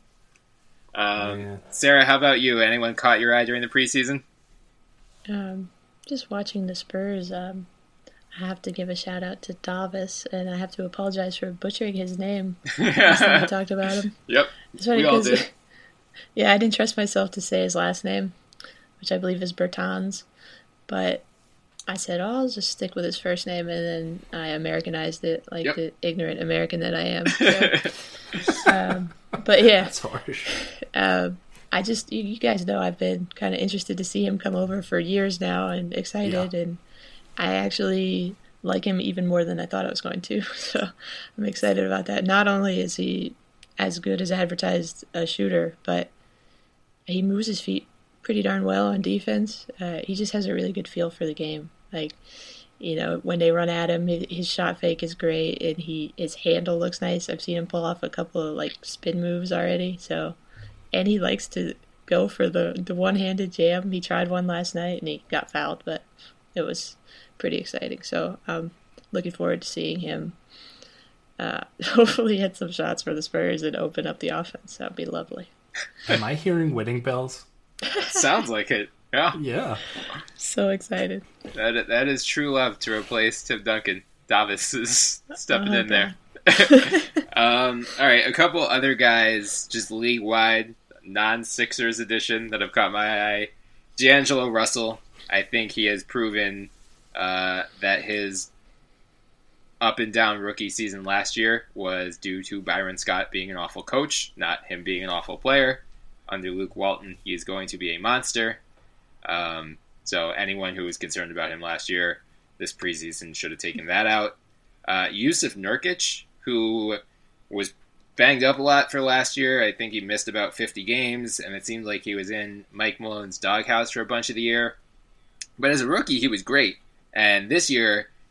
Um, Yeah. Sarah, how about you? Anyone caught your eye during the preseason? Um, just watching the Spurs, um, I have to give a shout out to Davis, and I have to apologize for butchering his name last time we talked about him. Yep. It's funny We all 'cause- did. yeah, I didn't trust myself to say his last name, which I believe is Bertans, but I said, oh, I'll just stick with his first name, and then I Americanized it like Yep. the ignorant American that I am. So, um, but yeah, That's harsh. um, I just, you, you guys know I've been kind of interested to see him come over for years now and excited, Yeah. and I actually like him even more than I thought I was going to. So I'm excited about that. Not only is he as good as advertised a shooter, but he moves his feet pretty darn well on defense. Uh, he just has a really good feel for the game. Like, you know, when they run at him, his, his shot fake is great, and he his handle looks nice. I've seen him pull off a couple of like spin moves already. So, and he likes to go for the the one handed jam. He tried one last night and he got fouled, but it was pretty exciting. So I'm looking forward to seeing him. Uh, hopefully, hit some shots for the Spurs and open up the offense. That'd be lovely. Am I hearing wedding bells? Sounds like it. Yeah. Yeah. So excited. That that is true love to replace Tim Duncan. Davis is stepping Oh, in there. um, all right, a couple other guys, just league wide, non Sixers edition that have caught my eye. D'Angelo Russell. I think he has proven uh, that his up and down rookie season last year was due to Byron Scott being an awful coach, not him being an awful player. Under Luke Walton, he is going to be a monster. Um, so anyone who was concerned about him last year, this preseason should have taken that out. Uh, Yusuf Nurkic, who was banged up a lot for last year. I think he missed about fifty games, and it seemed like he was in Mike Malone's doghouse for a bunch of the year. But as a rookie, he was great. And this year,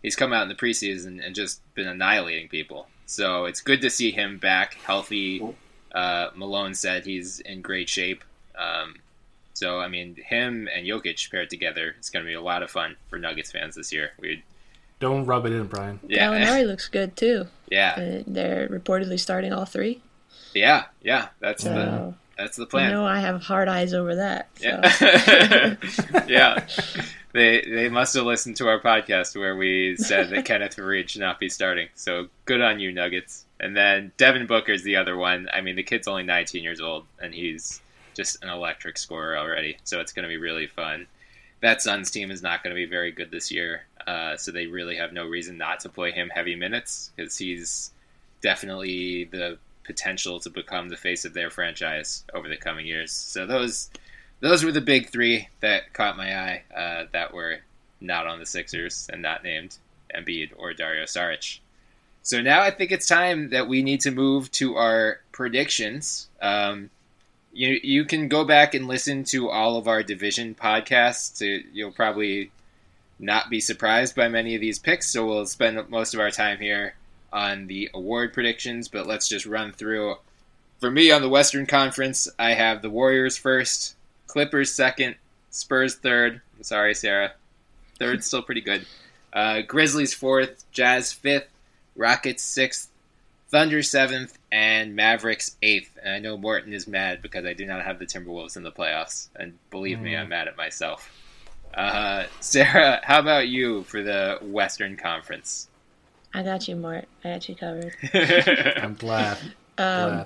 he's come out in the preseason and just been annihilating people. So it's good to see him back healthy. Uh, Malone said he's in great shape. Um, so, I mean, him and Jokic paired together, it's going to be a lot of fun for Nuggets fans this year. We Don't rub it in, Brian. Yeah. Gallinari looks good, too. Yeah. Uh, they're reportedly starting all three. Yeah, yeah, that's So, the that's the plan. You know, I have hard eyes over that. So. Yeah. Yeah. They they must have listened to our podcast where we said that Kenneth Faried should not be starting. So good on you, Nuggets. And then Devin Booker's the other one. I mean, the kid's only nineteen years old, and he's just an electric scorer already. So it's going to be really fun. That Suns team is not going to be very good this year, uh, so they really have no reason not to play him heavy minutes because he's definitely the potential to become the face of their franchise over the coming years. So those those were the big three that caught my eye uh, that were not on the Sixers and not named Embiid or Dario Saric. So now I think it's time that we need to move to our predictions. Um, you you can go back and listen to all of our division podcasts. To, you'll probably not be surprised by many of these picks, so we'll spend most of our time here on the award predictions, but let's just run through. For me, on the Western Conference, I have the Warriors first, Clippers second, Spurs third. I'm sorry, Sarah. Third's still pretty good. Uh, Grizzlies fourth, Jazz fifth, Rockets sixth, Thunder seventh, and Mavericks eighth. And I know Morton is mad because I do not have the Timberwolves in the playoffs. And believe mm. me, I'm mad at myself. Uh, Sarah, how about you for the Western Conference? I got you, Mort. I got you covered. I'm glad. Um, glad.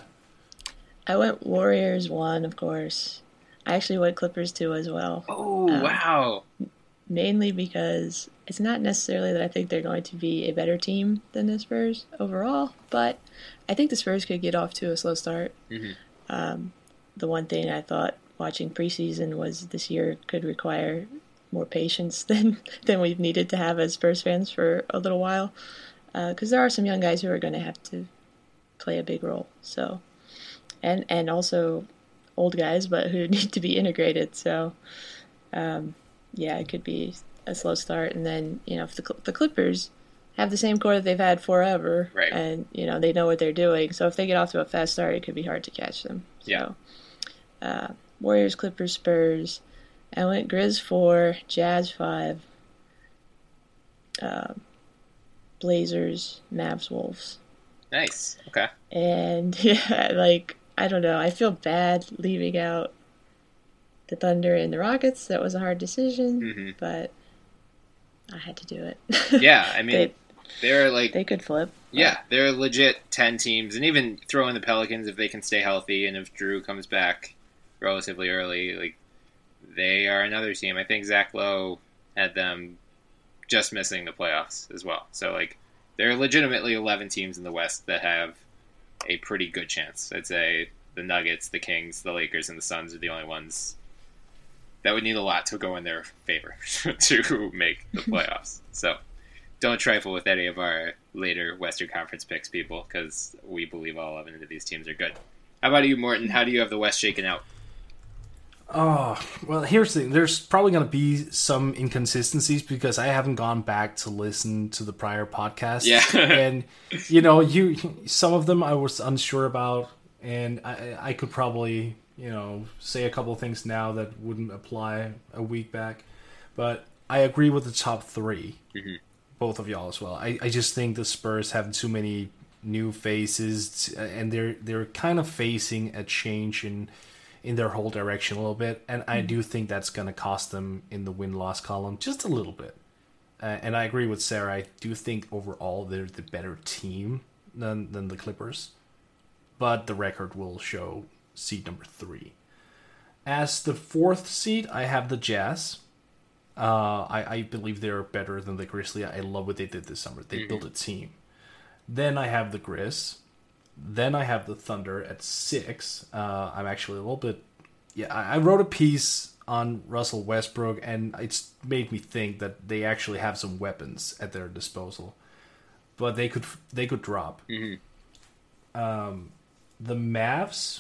I went Warriors one, of course. I actually went Clippers two as well. Oh, um, wow. Mainly because it's not necessarily that I think they're going to be a better team than the Spurs overall, but I think the Spurs could get off to a slow start. Mm-hmm. Um, the one thing I thought watching preseason was this year could require more patience than, than we've needed to have as Spurs fans for a little while. Because uh, there are some young guys who are going to have to play a big role. So, and and also old guys, but who need to be integrated. So, um, yeah, it could be a slow start. And then, you know, if the the Clippers have the same core that they've had forever, right, and you know they know what they're doing. So if they get off to a fast start, it could be hard to catch them. Yeah. So, uh, Warriors, Clippers, Spurs. I went Grizz four, Jazz five. Uh, Blazers, Mavs, Wolves. Nice. Okay. And, yeah, like, I don't know. I feel bad leaving out the Thunder and the Rockets. That was a hard decision, mm-hmm. but I had to do it. Yeah, I mean, they, they're like... They could flip. Yeah, they're legit ten teams. And even throw in the Pelicans if they can stay healthy and if Drew comes back relatively early, like, they are another team. I think Zach Lowe had them just missing the playoffs as well. So, like, there are legitimately eleven teams in the West that have a pretty good chance. I'd say the Nuggets, the Kings, the Lakers, and the Suns are the only ones that would need a lot to go in their favor to make the playoffs. So, don't trifle with any of our later Western Conference picks, people, because we believe all eleven of these teams are good. How about you, Morton? How do you have the West shaken out? Oh, well, here's the thing. There's probably going to be some inconsistencies because I haven't gone back to listen to the prior podcasts. Yeah. And, you know, you some of them I was unsure about, and I, I could probably, you know, say a couple of things now that wouldn't apply a week back. But I agree with the top three, mm-hmm. both of y'all as well. I, I just think the Spurs have too many new faces, and they're they're kind of facing a change in... in their whole direction a little bit, and I do think that's going to cost them in the win-loss column just a little bit. Uh, and I agree with Sarah. I do think overall they're the better team than than the Clippers, but the record will show seed number three. As the fourth seed, I have the Jazz. Uh, I, I believe they're better than the Grizzlies. I love what they did this summer. They mm-hmm. built a team. Then I have the Grizz. Then I have the Thunder at six. Uh, I'm actually a little bit... Yeah, I, I wrote a piece on Russell Westbrook, and it's made me think that they actually have some weapons at their disposal. But they could they could drop. Mm-hmm. Um, the Mavs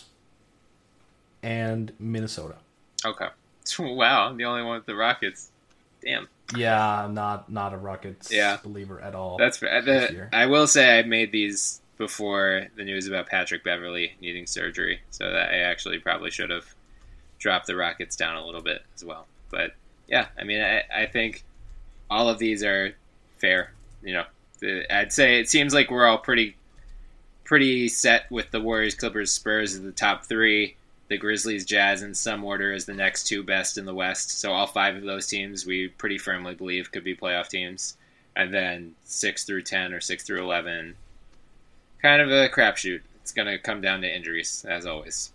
and Minnesota. Okay. Wow, I'm the only one with the Rockets. Damn. Yeah, I'm not not a Rockets Yeah. believer at all. That's fair. this The, year. I will say I made these before the news about Patrick Beverley needing surgery, so that I actually probably should have dropped the Rockets down a little bit as well. But yeah, I mean, I, I think all of these are fair. You know, the, I'd say it seems like we're all pretty pretty set with the Warriors, Clippers, Spurs as the top three. The Grizzlies, Jazz in some order as the next two best in the West. So all five of those teams we pretty firmly believe could be playoff teams. And then six through ten or six through eleven, kind of a crapshoot. It's going to come down to injuries, as always.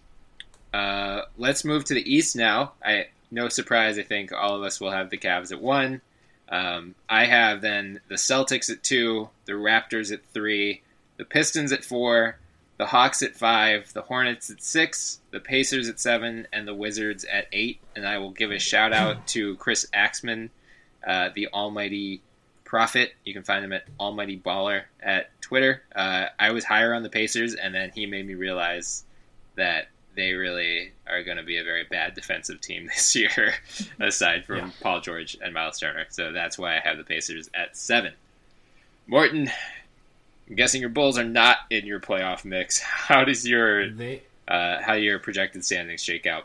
Uh, let's move to the East now. I no surprise, I think all of us will have the Cavs at one. Um, I have then the Celtics at two, the Raptors at three, the Pistons at four, the Hawks at five, the Hornets at six, the Pacers at seven, and the Wizards at eight. And I will give a shout out to Chris Axman, uh, the almighty prophet. You can find him at Almighty Baller at Twitter. Uh, I was higher on the Pacers, and then he made me realize that they really are going to be a very bad defensive team this year, aside from Yeah. Paul George and Miles Turner. So that's why I have the Pacers at seven. Morton, I'm guessing your Bulls are not in your playoff mix. How does your They uh, how your projected standings shake out?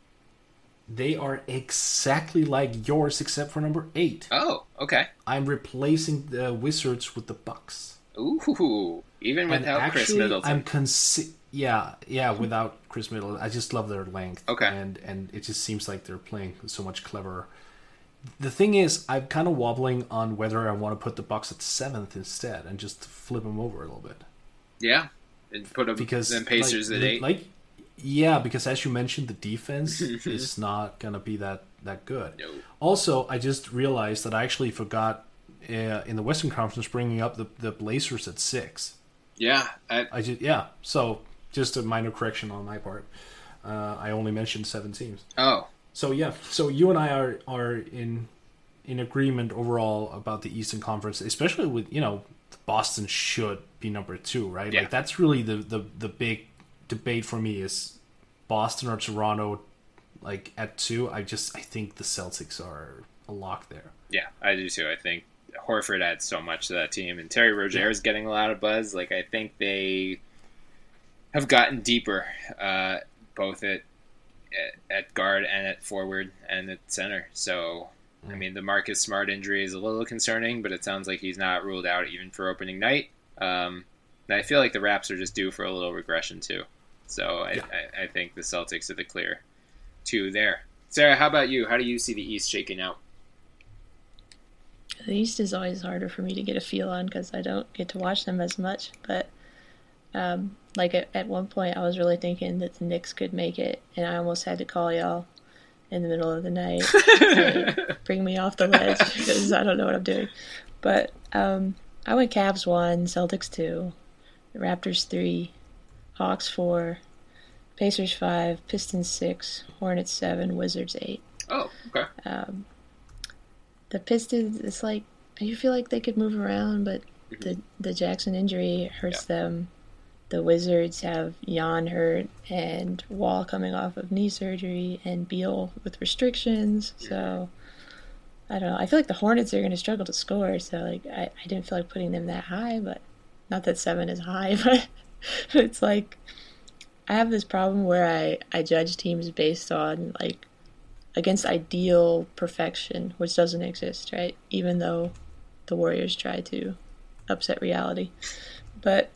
they are exactly like yours, except for number eight. Oh, okay. I'm replacing the Wizards with the Bucks. Ooh, even And without Chris actually, Middleton. I'm consi- yeah, yeah, without Chris Middleton. I just love their length. Okay. And and it just seems like they're playing so much cleverer. The thing is, I'm kind of wobbling on whether I want to put the Bucks at seventh instead and just flip them over a little bit. Yeah, and put them Because then Pacers like, at eight. Like, yeah, because as you mentioned, the defense is not gonna be that that good. No. Also, I just realized that I actually forgot uh, in the Western Conference bringing up the the Blazers at six. Yeah, I, I just yeah. So just a minor correction on my part. Uh, I only mentioned seven teams. oh, So yeah. So you and I are are in in agreement overall about the Eastern Conference, especially with you know Boston should be number two, right? Yeah. Like that's really the the the big debate for me is Boston or Toronto. Like at two, I just I think the Celtics are a lock there. yeah, I do too. I think Horford adds so much to that team, and Terry Rozier is getting a lot of buzz. Like I think they have gotten deeper, uh, both at, at at guard and at forward and at center. So, I mean, the Marcus Smart injury is a little concerning, but it sounds like he's not ruled out even for opening night. Um, and I feel like the Raps are just due for a little regression too. So I, Yeah. I, I think the Celtics are the clear two there. Sarah, how about you? How do you see the East shaking out? The East is always harder for me to get a feel on because I don't get to watch them as much. But um, like at, at one point, I was really thinking that the Knicks could make it, and I almost had to call y'all in the middle of the night, say, bring me off the ledge because I don't know what I'm doing. But um, I went Cavs one, Celtics two, Raptors three, Hawks four, Pacers five, Pistons six, Hornets seven, Wizards eight. Oh, okay. Um, the Pistons, it's like you feel like they could move around, but the the Jackson injury hurts them. The Wizards have Jan hurt and Wall coming off of knee surgery and Beal with restrictions. So I don't know. I feel like the Hornets are going to struggle to score. So like I, I didn't feel like putting them that high, but not that seven is high, but it's like I have this problem where I, I judge teams based on like against ideal perfection, which doesn't exist, right? Even though the Warriors try to upset reality. But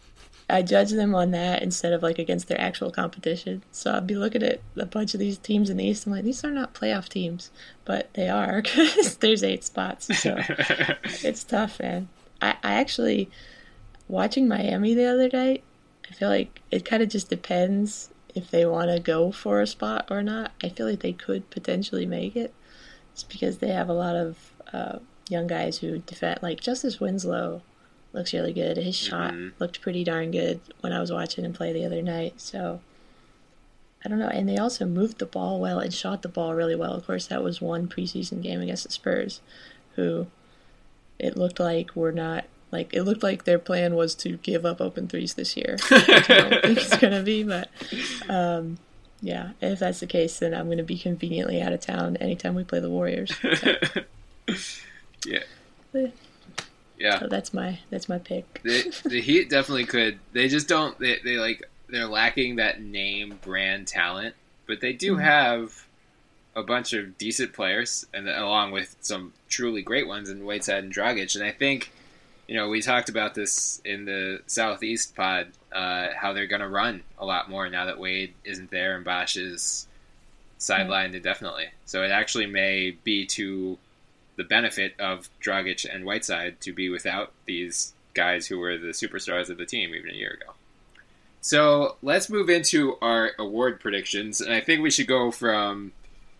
I judge them on that instead of like against their actual competition. So I'd be looking at a bunch of these teams in the East. I'm like, these are not playoff teams, but they are because there's eight spots. So it's tough, man. I, I actually, watching Miami the other night, I feel like it kind of just depends if they want to go for a spot or not. I feel like they could potentially make it. It's because they have a lot of uh, young guys who defend. Like Justice Winslow looks really good. His shot Mhm. looked pretty darn good when I was watching him play the other night. So I don't know. And they also moved the ball well and shot the ball really well. Of course, that was one preseason game against the Spurs, who it looked like were not. Like, it looked like their plan was to give up open threes this year, which I don't think it's going to be, but um, yeah, if that's the case, then I'm going to be conveniently out of town anytime we play the Warriors. So. yeah. Yeah. So that's my that's my pick. the, the Heat definitely could. They just don't. They, they like they're lacking that name brand talent, but they do have a bunch of decent players, and along with some truly great ones in Whiteside and Dragic. And I think, you know, we talked about this in the Southeast pod, uh, how they're going to run a lot more now that Wade isn't there and Bosh is sidelined indefinitely. So it actually may be to the benefit of Dragic and Whiteside to be without these guys who were the superstars of the team even a year ago. So let's move into our award predictions, and I think we should go from,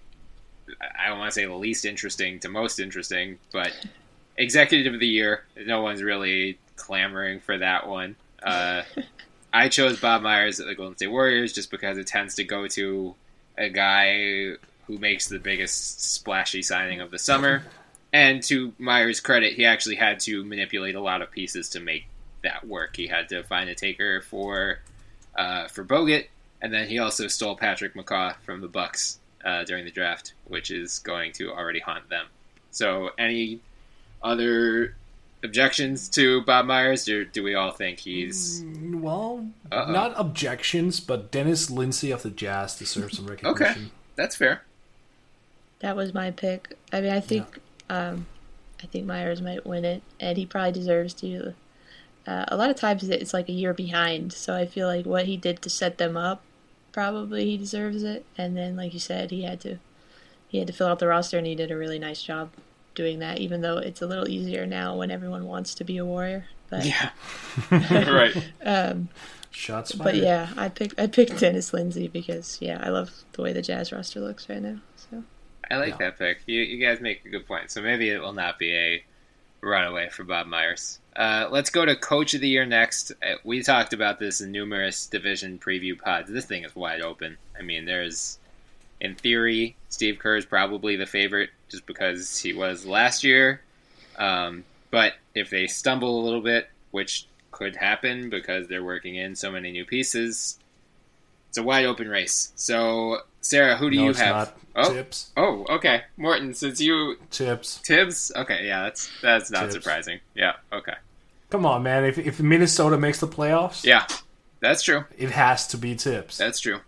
I don't want to say the least interesting to most interesting, but Executive of the Year. No one's really clamoring for that one. Uh, I chose Bob Myers at the Golden State Warriors just because it tends to go to a guy who makes the biggest splashy signing of the summer. And to Myers' credit, he actually had to manipulate a lot of pieces to make that work. He had to find a taker for uh, for Bogut, and then he also stole Patrick McCaw from the Bucks uh, during the draft, which is going to already haunt them. So, any other objections to Bob Myers, or do we all think he's... Well, Uh-oh. not objections, but Dennis Lindsay of the Jazz deserves some recognition. Okay, that's fair. That was my pick. I mean, I think um, I think Myers might win it, and he probably deserves to. Uh, a lot of times it's like a year behind, so I feel like what he did to set them up, probably he deserves it. And then, like you said, he had to he had to fill out the roster, and he did a really nice job doing that. Even though it's a little easier now when everyone wants to be a Warrior. But, yeah, right. Um, Shots fired. But yeah, I picked I picked Dennis Lindsay because yeah, I love the way the Jazz roster looks right now. So I like yeah. that pick. You you guys make a good point. So maybe it will not be a runaway for Bob Myers. Uh, let's go to Coach of the Year next. Uh, we talked about this in numerous division preview pods. This thing is wide open. I mean, there's, in theory, Steve Kerr is probably the favorite just because he was last year. Um, but if they stumble a little bit, which could happen because they're working in so many new pieces, it's a wide open race. So, Sarah, who do no, you it's have? Not. Oh, Tibbs. Oh, okay. Morton, since you Tibbs. Tibbs? Okay, yeah, that's that's not Tibbs. surprising. Yeah, okay. Come on, man. If if Minnesota makes the playoffs, Yeah, that's true. it has to be Tibbs. That's true.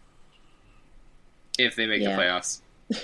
If they make Yeah. the playoffs.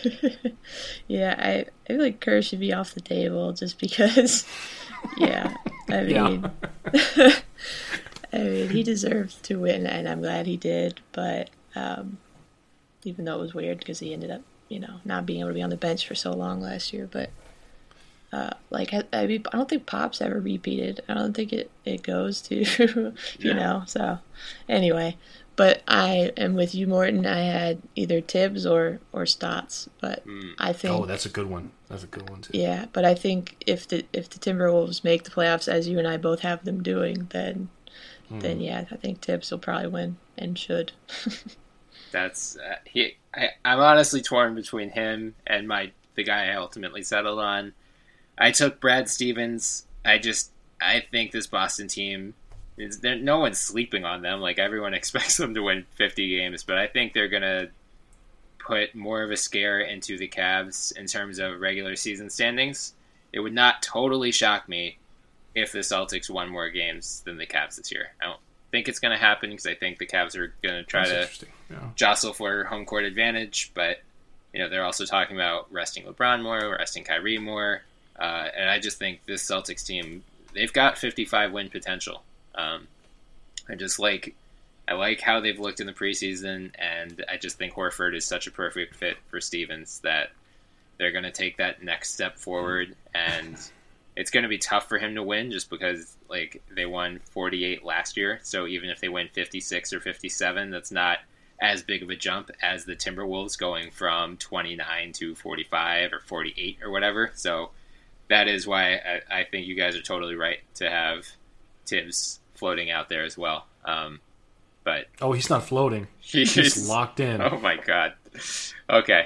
yeah, I, I feel like Kerr should be off the table just because. Yeah, I mean, Yeah. I mean, he deserved to win, and I'm glad he did. But um, even though it was weird because he ended up, you know, not being able to be on the bench for so long last year. But uh, like, I, I, mean, I don't think Pop's ever repeated. I don't think it, it goes to, you Yeah. know. So anyway, but I am with you, Morton. I had either Tibbs or or Stotts, but Mm. I think. Oh, that's a good one. That's a good one too. Yeah, but I think if the if the Timberwolves make the playoffs, as you and I both have them doing, then Hmm. then yeah, I think Tibbs will probably win and should. That's uh, he. I, I'm honestly torn between him and my the guy I ultimately settled on. I took Brad Stevens. I just I think this Boston team is there. No one's sleeping on them. Like everyone expects them to win fifty games, but I think they're gonna put more of a scare into the Cavs in terms of regular season standings. It would not totally shock me if the Celtics won more games than the Cavs this year. I don't think it's going to happen because I think the Cavs are going to try That's to interesting. Yeah. jostle for home court advantage, but you know they're also talking about resting LeBron more, resting Kyrie more, uh, and I just think this Celtics team, they've got fifty-five win potential. Um, I just like I like how they've looked in the preseason, and I just think Horford is such a perfect fit for Stevens that they're going to take that next step forward, and it's going to be tough for him to win just because like they won forty-eight last year, so even if they win fifty-six or fifty-seven, that's not as big of a jump as the Timberwolves going from twenty-nine to forty-five or forty-eight or whatever. So that is why I, I think you guys are totally right to have Tibbs floating out there as well. Um, but Oh, he's not floating. he's, He's locked in. Oh my god. Okay.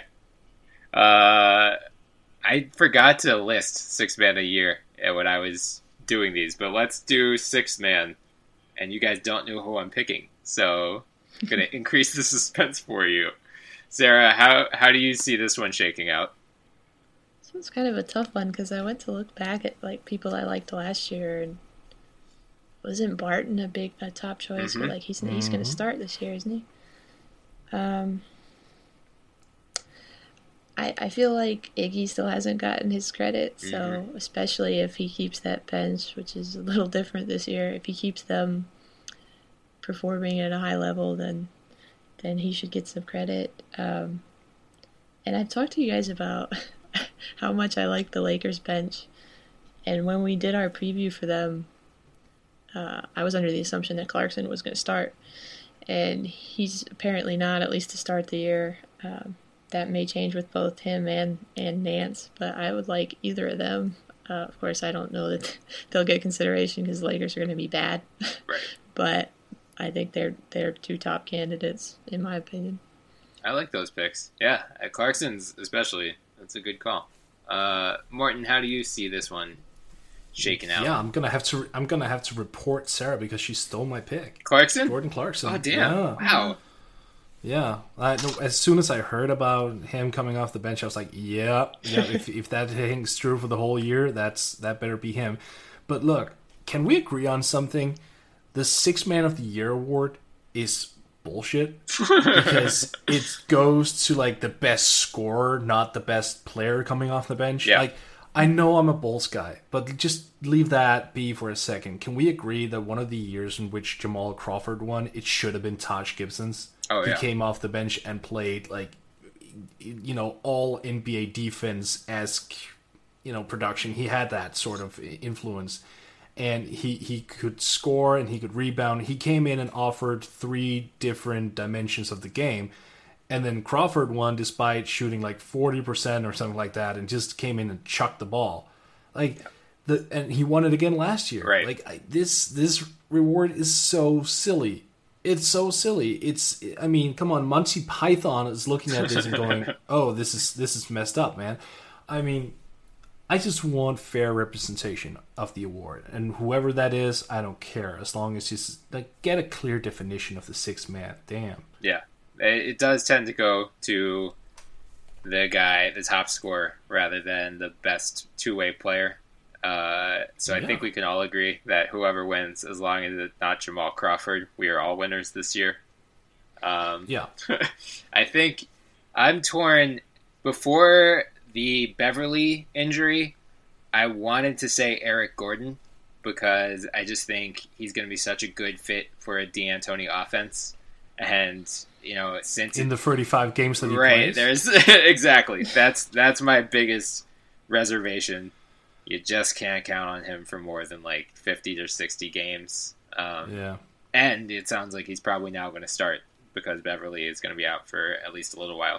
Uh, I forgot to list six man a year when I was doing these, but let's do six man. And you guys don't know who I'm picking, so I'm gonna increase the suspense for you. Sarah, how how do you see this one shaking out? This one's kind of a tough one because I went to look back at like people I liked last year, and wasn't Barton a big a top choice? Mm-hmm. But like he's Mm-hmm. he's going to start this year, isn't he? Um, I I feel like Iggy still hasn't gotten his credit, so Mm-hmm. especially if he keeps that bench, which is a little different this year. If he keeps them performing at a high level, then then he should get some credit. Um, and I've talked to you guys about how much I like the Lakers bench, and when we did our preview for them, uh, I was under the assumption that Clarkson was going to start, and he's apparently not, at least to start the year. Um, that may change with both him and, and Nance, but I would like either of them. Uh, of course, I don't know that they'll get consideration because the Lakers are going to be bad, Right. but I think they're they're two top candidates in my opinion. I like those picks. Yeah, at Clarkson's especially. That's a good call. Uh, Morton, how do you see this one shaking out? Yeah, I'm gonna have to. I'm gonna have to report Sarah because she stole my pick. Clarkson? Jordan Clarkson. Oh, damn. Yeah. Wow. Yeah, I, no, as soon as I heard about him coming off the bench, I was like, "Yeah, yeah. If if that hangs true for the whole year, that's that better be him." But look, can we agree on something? The Six Man of the Year award is bullshit because it goes to like the best scorer, not the best player coming off the bench. Yeah. Like, I know I'm a Bulls guy, but just leave that be for a second. Can we agree that one of the years in which Jamal Crawford won, it should have been Taj Gibson's? Oh, yeah. He came off the bench and played like, you know, all N B A defense as, you know, production. He had that sort of influence, and he he could score and he could rebound. He came in and offered three different dimensions of the game. And then Crawford won despite shooting like forty percent or something like that, and just came in and chucked the ball. Like the and he won it again last year. Right. Like I, this this reward is so silly. It's so silly. It's I mean, come on, Monty Python is looking at this and going, "Oh, this is this is messed up, man." I mean, I just want fair representation of the award, and whoever that is, I don't care as long as just like get a clear definition of the sixth man. Damn. Yeah. It does tend to go to the guy, the top scorer, rather than the best two-way player. Uh, so I Yeah. think we can all agree that whoever wins, as long as it's not Jamal Crawford, we are all winners this year. Um, Yeah. I think I'm torn. Before the Beverly injury, I wanted to say Eric Gordon because I just think he's going to be such a good fit for a D'Antoni offense. And, you know, since In the thirty-five games that he right, plays. there's exactly that's that's my biggest reservation. You just can't count on him for more than like fifty to sixty games. Um, Yeah. and it sounds like he's probably now going to start because Beverly is going to be out for at least a little while.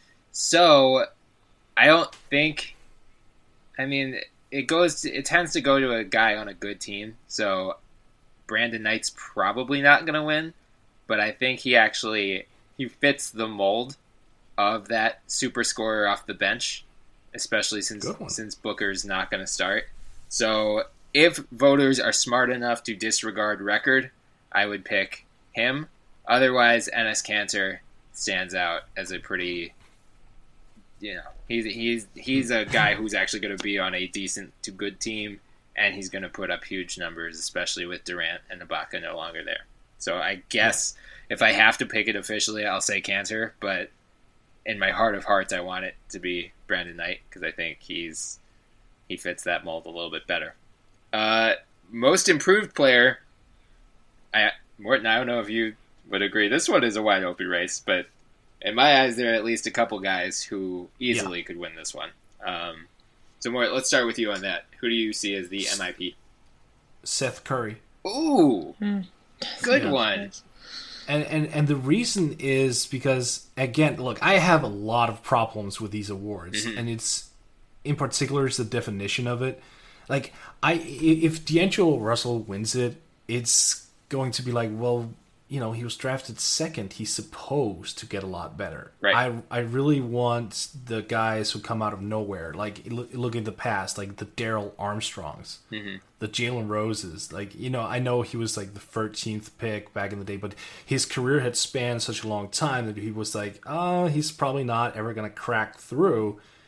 So I don't think. I mean, it goes. To, it tends to go to a guy on a good team. So Brandon Knight's probably not going to win, but I think he actually he fits the mold of that super scorer off the bench, especially since Good one. since Booker's not going to start. So if voters are smart enough to disregard record, I would pick him. Otherwise, Enes Kanter stands out as a pretty, you know, he's he's he's a guy who's actually going to be on a decent to good team, and he's going to put up huge numbers, especially with Durant and Ibaka no longer there. So I guess if I have to pick it officially, I'll say Kanter, but in my heart of hearts, I want it to be Brandon Knight because I think he's he fits that mold a little bit better. Uh, most improved player, I Morton. I don't know if you would agree. This one is a wide open race, but in my eyes, there are at least a couple guys who easily Yeah. could win this one. Um, so, Mort, let's start with you on that. Who do you see as the M I P? Seth Curry. Ooh, Hmm. good Yeah. one. And, and and the reason is because, again, look, I have a lot of problems with these awards, Mhm. and it's in particular is the definition of it. Like, I if D'Angelo Russell wins it, it's going to be like, well, you know, he was drafted second. He's supposed to get a lot better. Right. I I really want the guys who come out of nowhere. Like, look, look at the past, like the Daryl Armstrongs, Mhm. the Jalen Roses. Like, you know, I know he was like the thirteenth pick back in the day, but his career had spanned such a long time that he was like, oh, he's probably not ever going to crack through.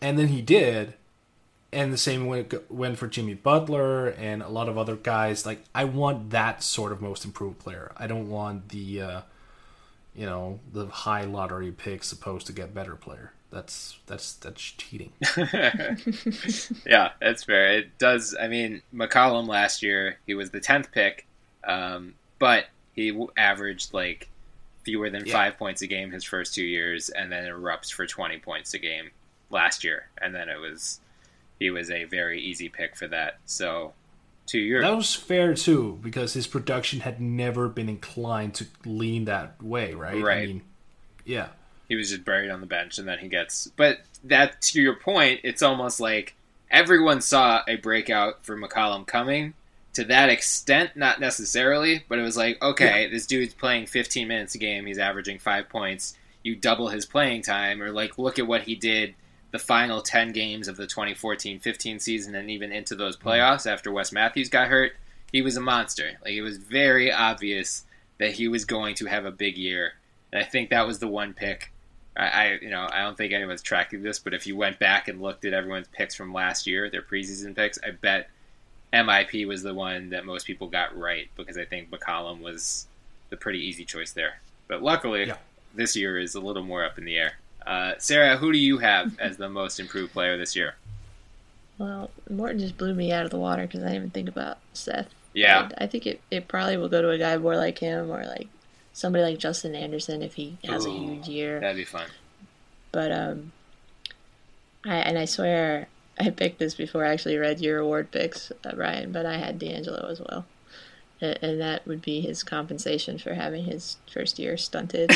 And then he did. And the same went, went for Jimmy Butler and a lot of other guys. Like, I want that sort of most improved player. I don't want the, uh, you know, the high lottery pick supposed to get better player. That's that's that's cheating. Yeah, that's fair. It does. I mean, McCollum last year, he was the tenth pick, um, but he w- averaged like fewer than Yeah. five points a game his first two years, and then erupts for twenty points a game last year, and then it was. He was a very easy pick for that. So, two years. That was fair, too, because his production had never been inclined to lean that way, right? Right. I mean, yeah. He was just buried on the bench, and then he gets... But that, to your point, it's almost like everyone saw a breakout for McCollum coming. To that extent, not necessarily, but it was like, okay, yeah. This dude's playing fifteen minutes a game. He's averaging five points. You double his playing time, or like, look at what he did the final ten games of the twenty fourteen fifteen season and even into those playoffs after Wes Matthews got hurt. He was a monster. Like, it was very obvious that he was going to have a big year. And I think that was the one pick. I, I you know, I don't think anyone's tracking this, but if you went back and looked at everyone's picks from last year, their preseason picks, I bet M I P was the one that most people got right, because I think McCollum was the pretty easy choice there. But luckily, yeah. This year is a little more up in the air. Uh, Sarah, who do you have as the most improved player this year? Well, Morton just blew me out of the water because I didn't even think about Seth. Yeah. And I think it, it probably will go to a guy more like him, or like somebody like Justin Anderson if he has Ooh, a huge year. That'd be fun. But, um, I and I swear I picked this before I actually read your award picks, uh, Ryan, but I had D'Angelo as well. And, and that would be his compensation for having his first year stunted.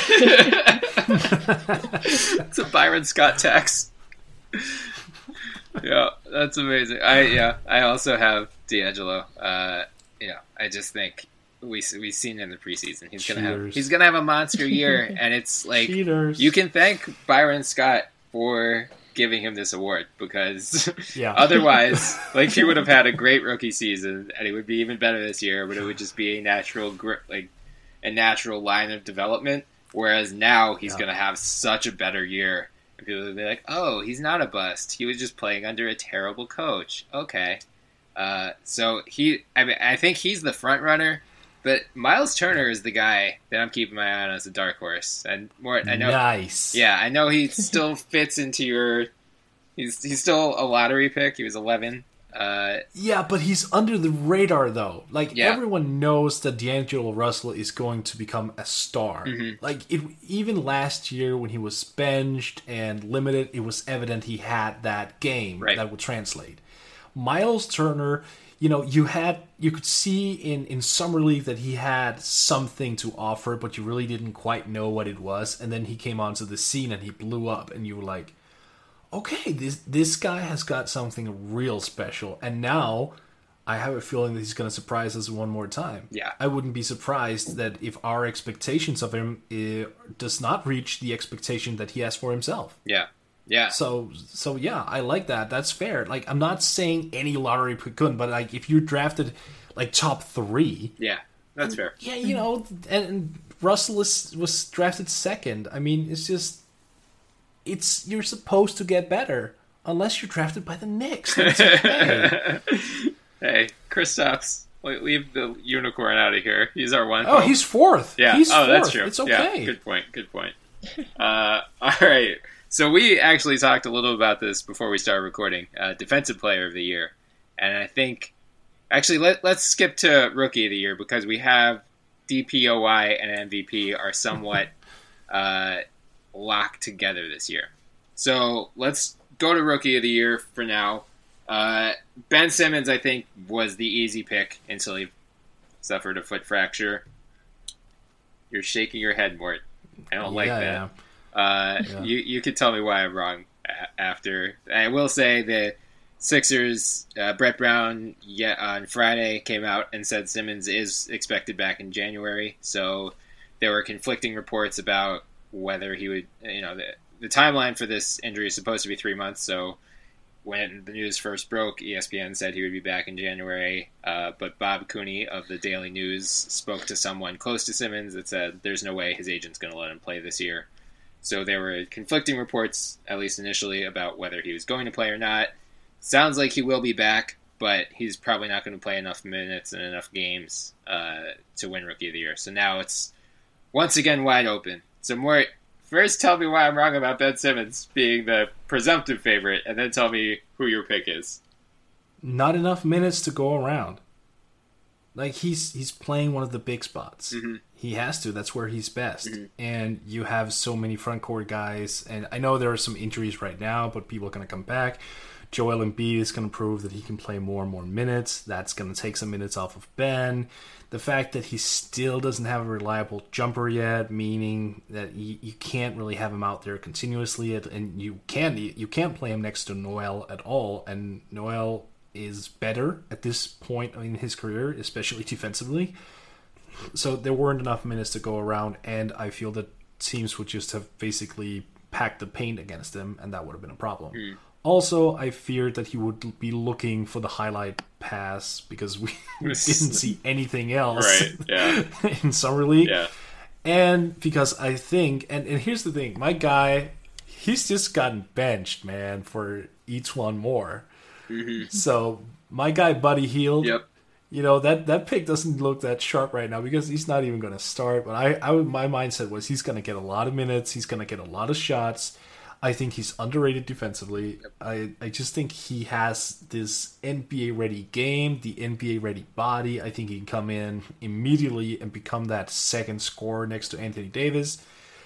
It's a Byron Scott tax. Yeah, that's amazing. I yeah, I also have D'Angelo. Uh, you know, I just think we we've seen in the preseason he's gonna Cheaters. have he's gonna have a monster year, and it's like Cheaters. You can thank Byron Scott for giving him this award, because yeah. otherwise, like, he would have had a great rookie season, and he would be even better this year. But it would just be a natural gr- like a natural line of development. Whereas now he's yeah. going to have such a better year. And people will be like, oh, he's not a bust. He was just playing under a terrible coach. Okay. Uh, so he, I mean, I think he's the front runner, but Miles Turner is the guy that I'm keeping my eye on as a dark horse. And more, I know, nice. Yeah, I know he still fits into your, he's, he's still a lottery pick. He was eleven. Uh, yeah, but he's under the radar, though. Like, yeah. everyone knows that D'Angelo Russell is going to become a star. Mm-hmm. Like, it, even last year when he was benched and limited, it was evident he had that game right. that would translate. Miles Turner, you know, you had you could see in, in Summer League that he had something to offer, but you really didn't quite know what it was. And then he came onto the scene and he blew up, and you were like, okay, this this guy has got something real special, and now I have a feeling that he's going to surprise us one more time. Yeah. I wouldn't be surprised that if our expectations of him uh, does not reach the expectation that he has for himself. Yeah, yeah. So, so yeah, I like that. That's fair. Like, I'm not saying any lottery pick couldn't, but like if you drafted like top three, yeah, that's and, fair. Yeah, you know, and, and Russell is, was drafted second. I mean, it's just. It's you're supposed to get better unless you're drafted by the Knicks. That's okay. Hey, Kristaps, leave the unicorn out of here. He's our one. Oh, he's fourth. Yeah. He's oh, fourth. That's true. It's okay. Yeah, good point. Good point. uh, all right. So we actually talked a little about this before we started recording. Uh, Defensive Player of the Year, and I think actually let let's skip to Rookie of the Year, because we have D P O Y and M V P are somewhat. uh, locked together this year. So let's go to Rookie of the Year for now. Uh, Ben Simmons, I think, was the easy pick until he suffered a foot fracture. You're shaking your head, Mort. I don't yeah, like that. Yeah. Uh, yeah. You you could tell me why I'm wrong a- after. I will say the Sixers, uh, Brett Brown yeah, on Friday came out and said Simmons is expected back in January. So there were conflicting reports about whether he would, you know, the, the timeline for this injury is supposed to be three months. So when the news first broke, E S P N said he would be back in January. Uh, but Bob Cooney of the Daily News spoke to someone close to Simmons that said there's no way his agent's going to let him play this year. So there were conflicting reports, at least initially, about whether he was going to play or not. Sounds like he will be back, but he's probably not going to play enough minutes and enough games uh, to win Rookie of the Year. So now it's once again wide open. So Mort, first tell me why I'm wrong about Ben Simmons being the presumptive favorite, and then tell me who your pick is. Not enough minutes to go around. Like, he's he's playing one of the big spots. Mm-hmm. He has to. That's where he's best. Mm-hmm. And you have so many front court guys. And I know there are some injuries right now, but people are going to come back. Joel Embiid is going to prove that he can play more and more minutes. That's going to take some minutes off of Ben. The fact that he still doesn't have a reliable jumper yet, meaning that you, you can't really have him out there continuously, and you can't you can't play him next to Noel at all. And Noel is better at this point in his career, especially defensively. So there weren't enough minutes to go around, and I feel that teams would just have basically packed the paint against him, and that would have been a problem. Mm. Also, I feared that he would be looking for the highlight pass because we, we didn't see anything else right, yeah. in Summer League. Yeah. And because I think, and, and here's the thing, my guy, he's just gotten benched, man, for each one more. Mm-hmm. So my guy Buddy Hield, yep. you know, that, that pick doesn't look that sharp right now because he's not even going to start. But I, I my mindset was he's going to get a lot of minutes. He's going to get a lot of shots. I think he's underrated defensively. Yep. I, I just think he has this N B A-ready game, the N B A-ready body. I think he can come in immediately and become that second scorer next to Anthony Davis.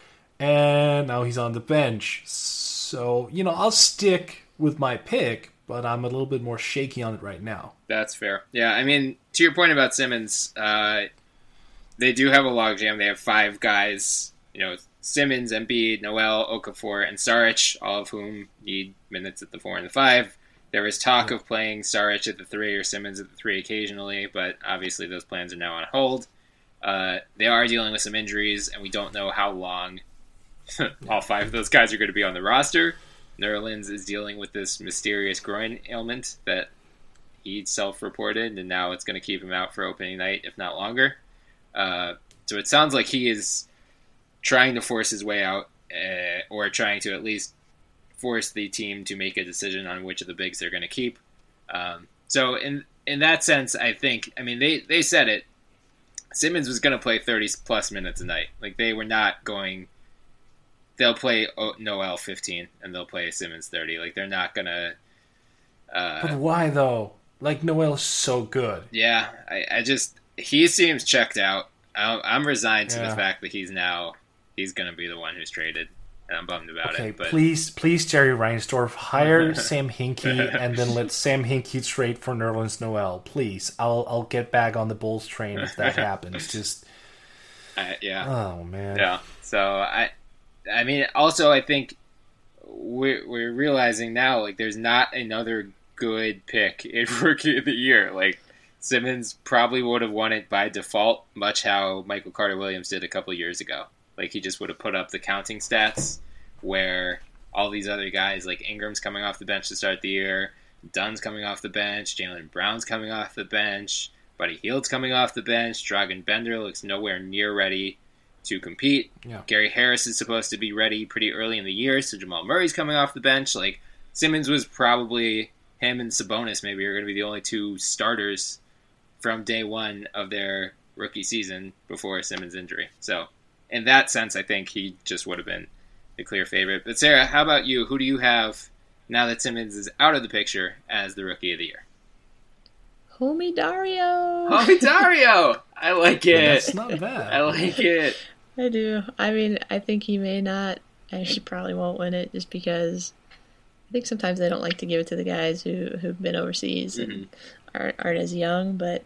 And now he's on the bench. So, you know, I'll stick with my pick, but I'm a little bit more shaky on it right now. That's fair. Yeah, I mean, to your point about Simmons, uh, they do have a logjam. They have five guys, you know, Simmons, Embiid, Noel, Okafor, and Saric, all of whom need minutes at the four and the five. There was talk of playing Saric at the three or Simmons at the three occasionally, but obviously those plans are now on hold. Uh, they are dealing with some injuries, and we don't know how long all five of those guys are going to be on the roster. Nerlens is dealing with this mysterious groin ailment that he self-reported, and now it's going to keep him out for opening night, if not longer. Uh, so it sounds like he is trying to force his way out, uh, or trying to at least force the team to make a decision on which of the bigs they're going to keep. Um, so in in that sense, I think, I mean, they, they said it. Simmons was going to play thirty plus minutes a night. Like, they were not going... They'll play Noel fifteen, and they'll play Simmons thirty. Like, they're not going to... Uh, but why, though? Like, Noel's so good. Yeah, I, I just... He seems checked out. I'm, I'm resigned to yeah. the fact that he's now... He's going to be the one who's traded, and I'm bummed about okay, it. But please, please, Jerry Reinsdorf, hire Sam Hinkie, and then let Sam Hinkie trade for Nerlens Noel. Please, I'll I'll get back on the Bulls train if that happens. Just, uh, yeah, oh man, yeah. So I, I mean, also I think we're we're realizing now, like, there's not another good pick in Rookie of the Year. Like, Simmons probably would have won it by default, much how Michael Carter-Williams did a couple years ago. Like, he just would have put up the counting stats where all these other guys, like Ingram's coming off the bench to start the year, Dunn's coming off the bench, Jaylen Brown's coming off the bench, Buddy Hield's coming off the bench, Dragan Bender looks nowhere near ready to compete. Yeah. Gary Harris is supposed to be ready pretty early in the year, so Jamal Murray's coming off the bench. Like, Simmons was probably, him and Sabonis maybe are going to be the only two starters from day one of their rookie season before Simmons' injury. So, in that sense, I think he just would have been the clear favorite. But Sarah, how about you? Who do you have now that Simmons is out of the picture as the Rookie of the Year? Homie Dario. Homie Dario. I like it. That's not bad. I like it. I do. I mean, I think he may not. I he probably won't win it just because I think sometimes they don't like to give it to the guys who who've been overseas mm-hmm. and aren't, aren't as young. But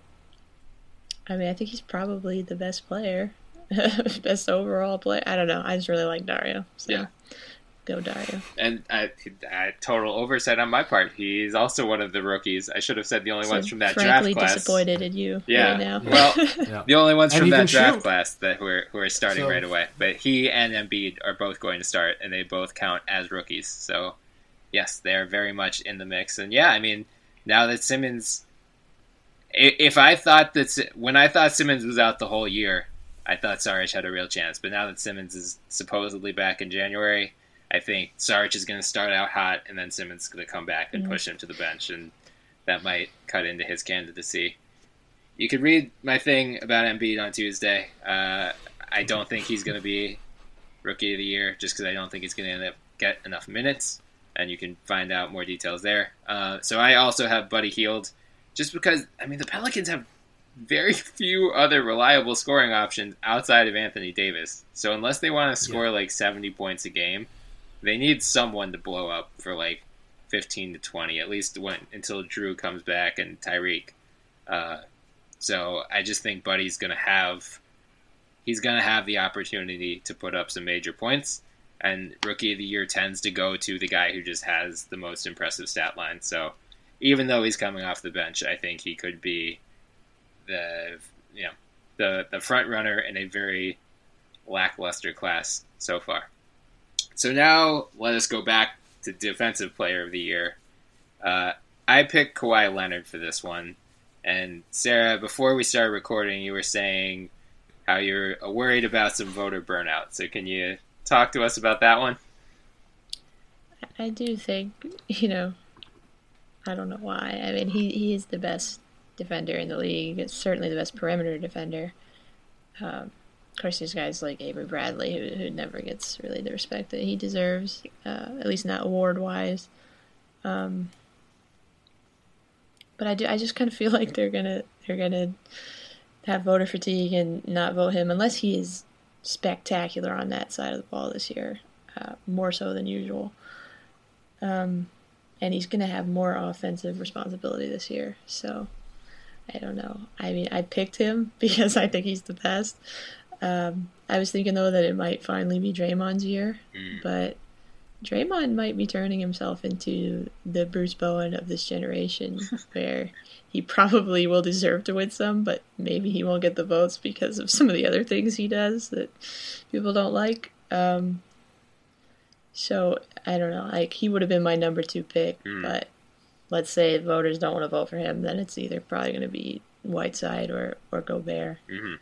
I mean, I think he's probably the best player. Best overall play. I don't know. I just really like Dario. So yeah. Go Dario. And I, I, total oversight on my part. He's also one of the rookies. I should have said the only so ones from that draft class. Frankly disappointed in you yeah. right now. Well, yeah. the only ones and from that draft shoot. class that who are, who are starting so, right away. But he and Embiid are both going to start, and they both count as rookies. So, yes, they're very much in the mix. And yeah, I mean, now that Simmons... If I thought that... When I thought Simmons was out the whole year, I thought Saric had a real chance. But now that Simmons is supposedly back in January, I think Saric is going to start out hot, and then Simmons is going to come back and mm-hmm. push him to the bench, and that might cut into his candidacy. You could read my thing about Embiid on Tuesday. Uh, I don't think he's going to be Rookie of the Year, just because I don't think he's going to get enough minutes, and you can find out more details there. Uh, so I also have Buddy Hield, just because, I mean, the Pelicans have very few other reliable scoring options outside of Anthony Davis. So unless they want to score yeah. like seventy points a game, they need someone to blow up for like fifteen to twenty, at least when, until Drew comes back and Tyreek. Uh, so I just think Buddy's going to have he's going to have the opportunity to put up some major points. And Rookie of the Year tends to go to the guy who just has the most impressive stat line. So even though he's coming off the bench, I think he could be the you know the the front runner in a very lackluster class so far. So now let us go back to Defensive Player of the Year. Uh, I picked Kawhi Leonard for this one. And Sarah, before we started recording, you were saying how you're worried about some voter burnout. So can you talk to us about that one? I do think, you know, I don't know why. I mean, he, he is the best defender in the league. It's certainly the best perimeter defender. Um, of course, there's guys like Avery Bradley who, who never gets really the respect that he deserves, uh, at least not award-wise. Um, but I do. I just kind of feel like they're gonna they're gonna have voter fatigue and not vote him unless he is spectacular on that side of the ball this year, uh, more so than usual. Um, and he's gonna have more offensive responsibility this year, so. I don't know. I mean, I picked him because I think he's the best. Um, I was thinking, though, that it might finally be Draymond's year. Mm. But Draymond might be turning himself into the Bruce Bowen of this generation, where he probably will deserve to win some, but maybe he won't get the votes because of some of the other things he does that people don't like. Um, so, I don't know. Like, he would have been my number two pick, mm. but let's say voters don't want to vote for him, then it's either probably going to be Whiteside or, or Gobert. Mm-hmm.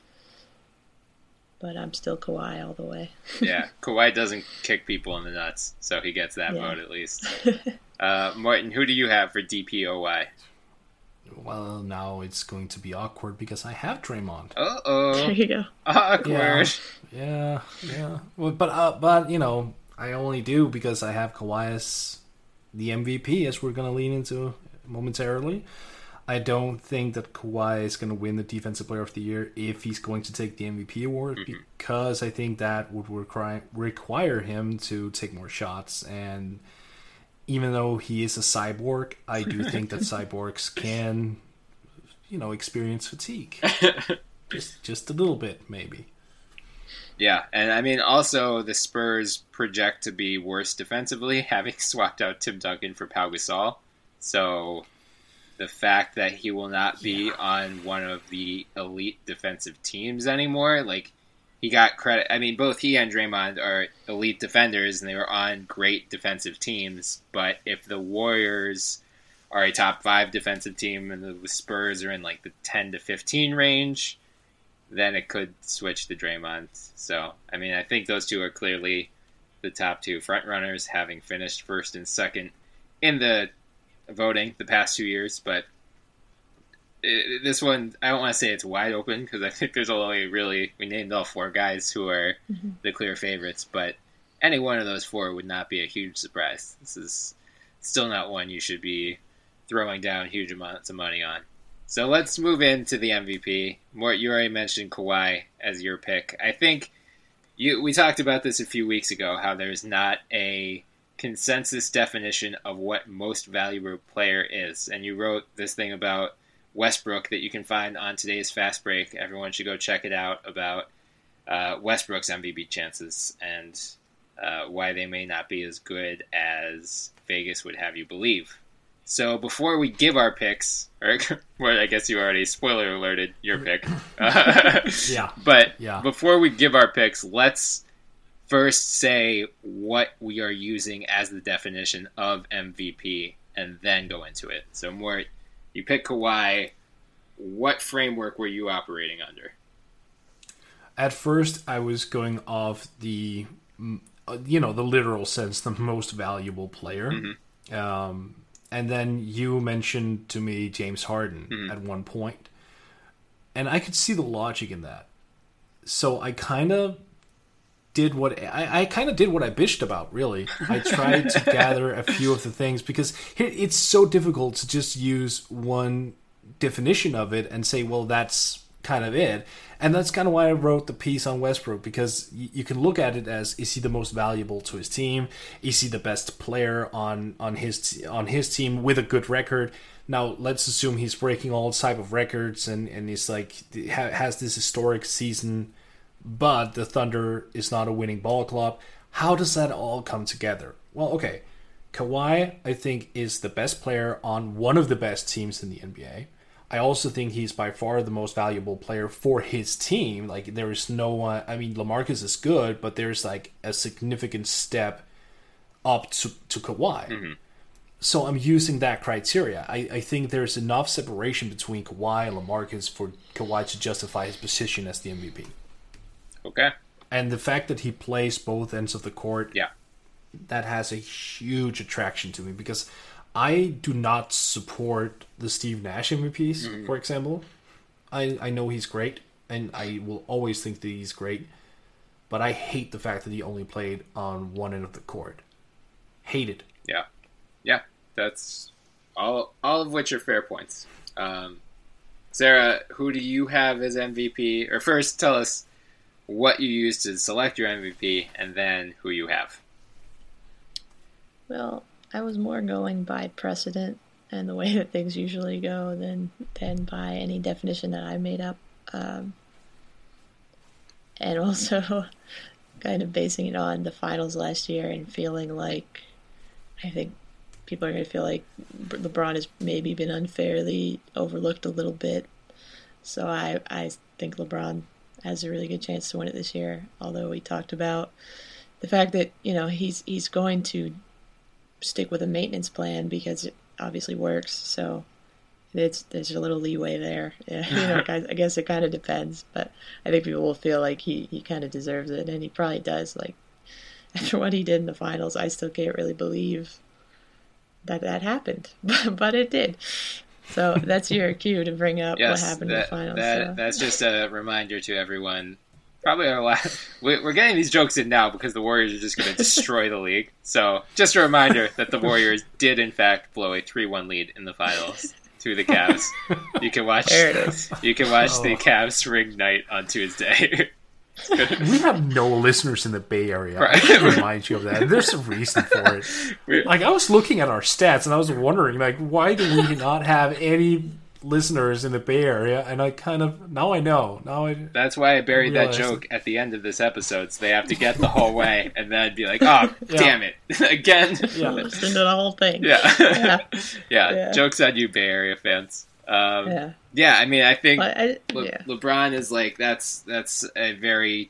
But I'm still Kawhi all the way. Yeah, Kawhi doesn't kick people in the nuts, so he gets that yeah. vote at least. uh, Martin, who do you have for D P O Y? Well, now it's going to be awkward because I have Draymond. Uh-oh. There you go. Awkward. Yeah, yeah. yeah. Well, but, uh, but, you know, I only do because I have Kawhi as the M V P, as we're going to lean into momentarily. I don't think that Kawhi is going to win the Defensive Player of the Year if he's going to take the M V P award, mm-hmm. because I think that would require require him to take more shots. And even though he is a cyborg, I do think that cyborgs can, you know, experience fatigue. just, just a little bit, maybe. Yeah, and I mean, also the Spurs project to be worse defensively, having swapped out Tim Duncan for Pau Gasol. So the fact that he will not be yeah. on one of the elite defensive teams anymore, like, he got credit. I mean, both he and Draymond are elite defenders, and they were on great defensive teams. But if the Warriors are a top five defensive team and the Spurs are in like the ten to fifteen range, then it could switch to Draymond. So, I mean, I think those two are clearly the top two front runners, having finished first and second in the voting the past two years. But it, this one, I don't want to say it's wide open because I think there's only really, we named all four guys who are mm-hmm. the clear favorites, but any one of those four would not be a huge surprise. This is still not one you should be throwing down huge amounts of money on. So let's move into the M V P. Mort, you already mentioned Kawhi as your pick. I think you we talked about this a few weeks ago, how there's not a consensus definition of what most valuable player is. And you wrote this thing about Westbrook that you can find on today's Fast Break. Everyone should go check it out, about uh, Westbrook's M V P chances and uh, why they may not be as good as Vegas would have you believe. So before we give our picks, or well, I guess you already spoiler alerted your pick. yeah. But yeah. before we give our picks, let's first say what we are using as the definition of M V P and then go into it. So Mort, you pick Kawhi. What framework were you operating under? At first, I was going off the, you know, the literal sense, the most valuable player. Mm-hmm. Um, and then you mentioned to me James Harden mm-hmm. at one point. And I could see the logic in that. So I kind of did what I, I kind of did what I bitched about, really. I tried to gather a few of the things, because here, it's so difficult to just use one definition of it and say, well, that's kind of it. And that's kind of why I wrote the piece on Westbrook, because y- you can look at it as, is he the most valuable to his team? Is he the best player on on his t- on his team with a good record? Now, let's assume he's breaking all type of records and, and he's like ha- has this historic season, but the Thunder is not a winning ball club. How does that all come together? Well, okay, Kawhi, I think, is the best player on one of the best teams in the N B A. I also think he's by far the most valuable player for his team. Like, there is no one... I mean, LaMarcus is good, but there's, like, a significant step up to, to Kawhi. Mm-hmm. So I'm using that criteria. I, I think there's enough separation between Kawhi and LaMarcus for Kawhi to justify his position as the M V P. Okay. And the fact that he plays both ends of the court, yeah, that has a huge attraction to me, because I do not support the Steve Nash M V Ps, mm-hmm. for example. I, I know he's great, and I will always think that he's great, but I hate the fact that he only played on one end of the court. Hate it. Yeah. Yeah, that's all all of which are fair points. Um, Sarah, who do you have as M V P? Or first, tell us what you used to select your M V P, and then who you have. Well, I was more going by precedent and the way that things usually go than than by any definition that I made up. Um, and also kind of basing it on the finals last year and feeling like I think people are going to feel like LeBron has maybe been unfairly overlooked a little bit. So I, I think LeBron has a really good chance to win it this year, although we talked about the fact that, you know, he's he's going to stick with a maintenance plan because it obviously works. So it's there's a little leeway there. Yeah, you know, I guess it kind of depends, but I think people will feel like he, he kind of deserves it, and he probably does. Like, after what he did in the finals, I still can't really believe that that happened, but it did. So that's your cue to bring up yes, what happened that, in the finals. That, so. That's just a reminder to everyone. Probably our last. We're getting these jokes in now because the Warriors are just going to destroy the league. So just a reminder that the Warriors did in fact blow a three one lead in the finals to the Cavs. You can watch. There it is. You can watch oh. the Cavs ring night on Tuesday. We have no listeners in the Bay Area. Right. I want to remind you of that. There's a reason for it. Like, I was looking at our stats and I was wondering, like, why do we not have any listeners in the Bay Area? And I kind of now I know. Now I. That's why I buried that joke at the end of this episode, so they have to get the whole way, and then I'd be like, "Oh, yeah. damn it, again!" Yeah, listen to the whole thing. Yeah. Yeah. yeah, yeah. Jokes on you, Bay Area fans. Um, yeah. Yeah, I mean, I think I, Le- yeah. LeBron is like that's that's a very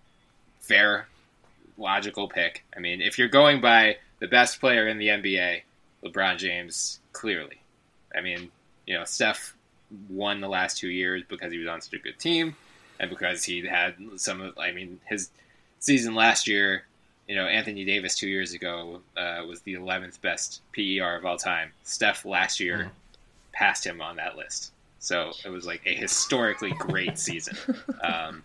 fair, logical pick. I mean, if you're going by the best player in the N B A, LeBron James, clearly. I mean, you know, Steph won the last two years because he was on such a good team, and because he had some of. I mean, his season last year. You know, Anthony Davis two years ago uh, was the eleventh best P E R of all time. Steph last year mm. passed him on that list. So it was like a historically great season. Um,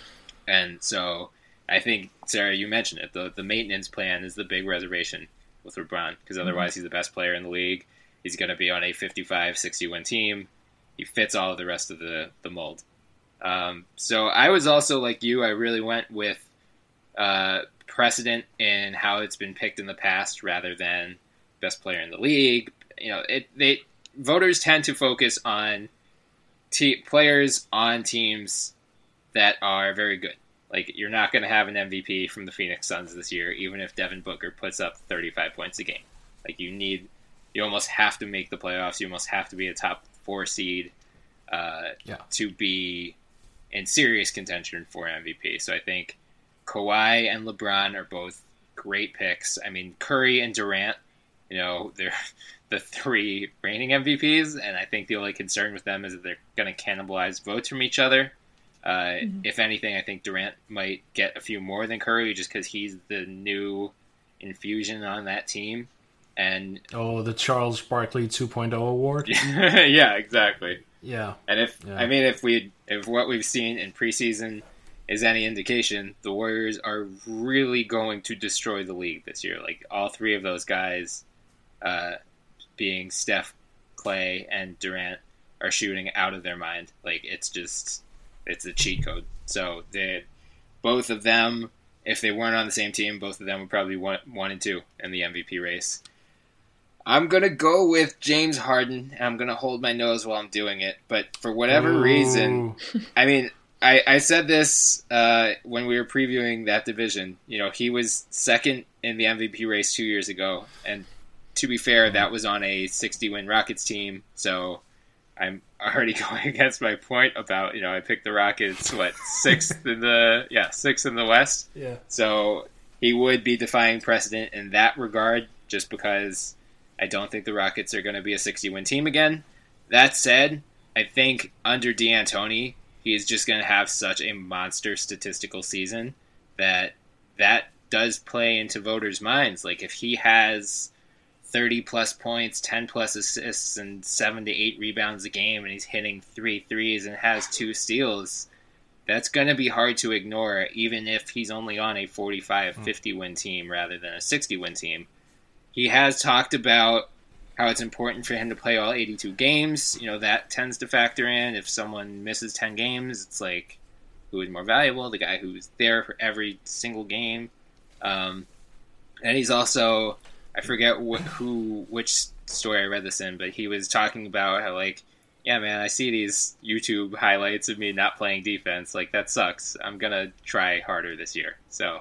and so I think, Sarah, you mentioned it. The, the maintenance plan is the big reservation with LeBron, because otherwise mm-hmm. he's the best player in the league. He's going to be on a fifty-five, sixty-win team. He fits all of the rest of the, the mold. Um, so I was also like you. I really went with uh, precedent in how it's been picked in the past rather than best player in the league. You know, it they voters tend to focus on Te- players on teams that are very good. Like, you're not going to have an M V P from the Phoenix Suns this year, even if Devin Booker puts up thirty-five points a game. Like, you need, you almost have to make the playoffs. You almost have to be a top four seed uh, yeah. to be in serious contention for M V P. So I think Kawhi and LeBron are both great picks. I mean, Curry and Durant, you know, they're the three reigning M V Ps, and I think the only concern with them is that they're going to cannibalize votes from each other. Uh, mm-hmm. If anything, I think Durant might get a few more than Curry just because he's the new infusion on that team. And oh, the Charles Barkley two point oh award. Yeah, exactly. Yeah. And if yeah. I mean, if we if what we've seen in preseason is any indication, the Warriors are really going to destroy the league this year. Like all three of those guys, uh, being Steph, Clay, and Durant, are shooting out of their mind. Like it's just it's a cheat code. So they both of them, if they weren't on the same team, both of them would probably be one, one and two in the M V P race. I'm going to go with James Harden, and I'm going to hold my nose while I'm doing it. But for whatever Ooh. reason, I mean, I, I said this uh, when we were previewing that division. You know, he was second in the M V P race two years ago. And to be fair, that was on a sixty-win Rockets team. So I'm already going against my point about, you know, I picked the Rockets, what, sixth in the, yeah, sixth in the West. Yeah. So he would be defying precedent in that regard, just because I don't think the Rockets are going to be a sixty-win team again. That said, I think under D'Antoni, he is just going to have such a monster statistical season that that does play into voters' minds. Like, if he has thirty-plus points, ten-plus assists, and seven to eight rebounds a game, and he's hitting three threes and has two steals, that's going to be hard to ignore, even if he's only on a forty-five, fifty-win team rather than a sixty-win team. He has talked about how it's important for him to play all eighty-two games. You know, that tends to factor in. If someone misses ten games, it's like, who is more valuable? The guy who's there for every single game. Um, and he's also, I forget wh- who, which story I read this in, but he was talking about how, like, yeah, man, I see these YouTube highlights of me not playing defense. Like, that sucks. I'm going to try harder this year. So,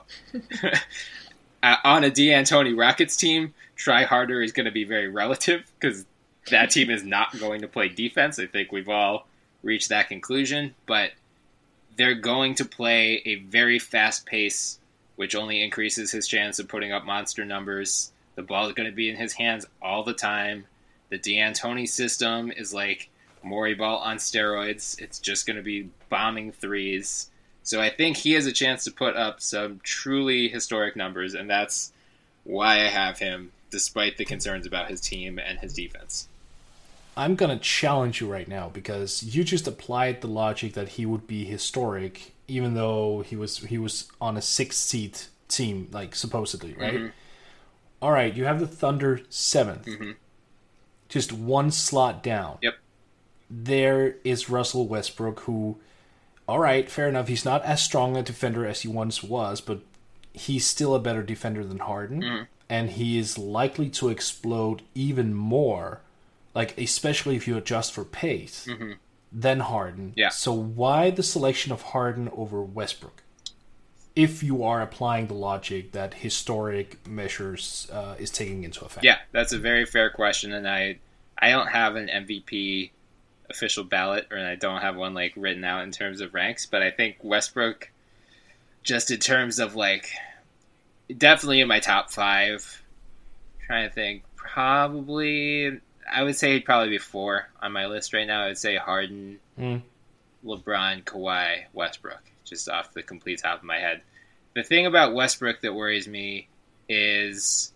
uh, on a D'Antoni Rockets team, try harder is going to be very relative because that team is not going to play defense. I think we've all reached that conclusion. But they're going to play a very fast pace, which only increases his chance of putting up monster numbers. The ball is going to be in his hands all the time. The D'Antoni system is like Morey ball on steroids. It's just going to be bombing threes. So I think he has a chance to put up some truly historic numbers, and that's why I have him, despite the concerns about his team and his defense. I'm going to challenge you right now because you just applied the logic that he would be historic, even though he was he was on a six-seed team, like supposedly, right? Mm-hmm. All right, you have the Thunder seventh. Mm-hmm. Just one slot down. Yep. There is Russell Westbrook, who, all right, fair enough, he's not as strong a defender as he once was, but he's still a better defender than Harden. Mm-hmm. And he is likely to explode even more, like especially if you adjust for pace, mm-hmm. than Harden. Yeah. So why the selection of Harden over Westbrook? If you are applying the logic that historic measures uh, is taking into effect. Yeah, that's a very fair question, and I I don't have an M V P official ballot, or I don't have one like written out in terms of ranks, but I think Westbrook, just in terms of like, definitely in my top five. I'm trying to think, probably, I would say he'd probably be four on my list right now. I would say Harden, mm. LeBron, Kawhi, Westbrook, just off the complete top of my head. The thing about Westbrook that worries me is,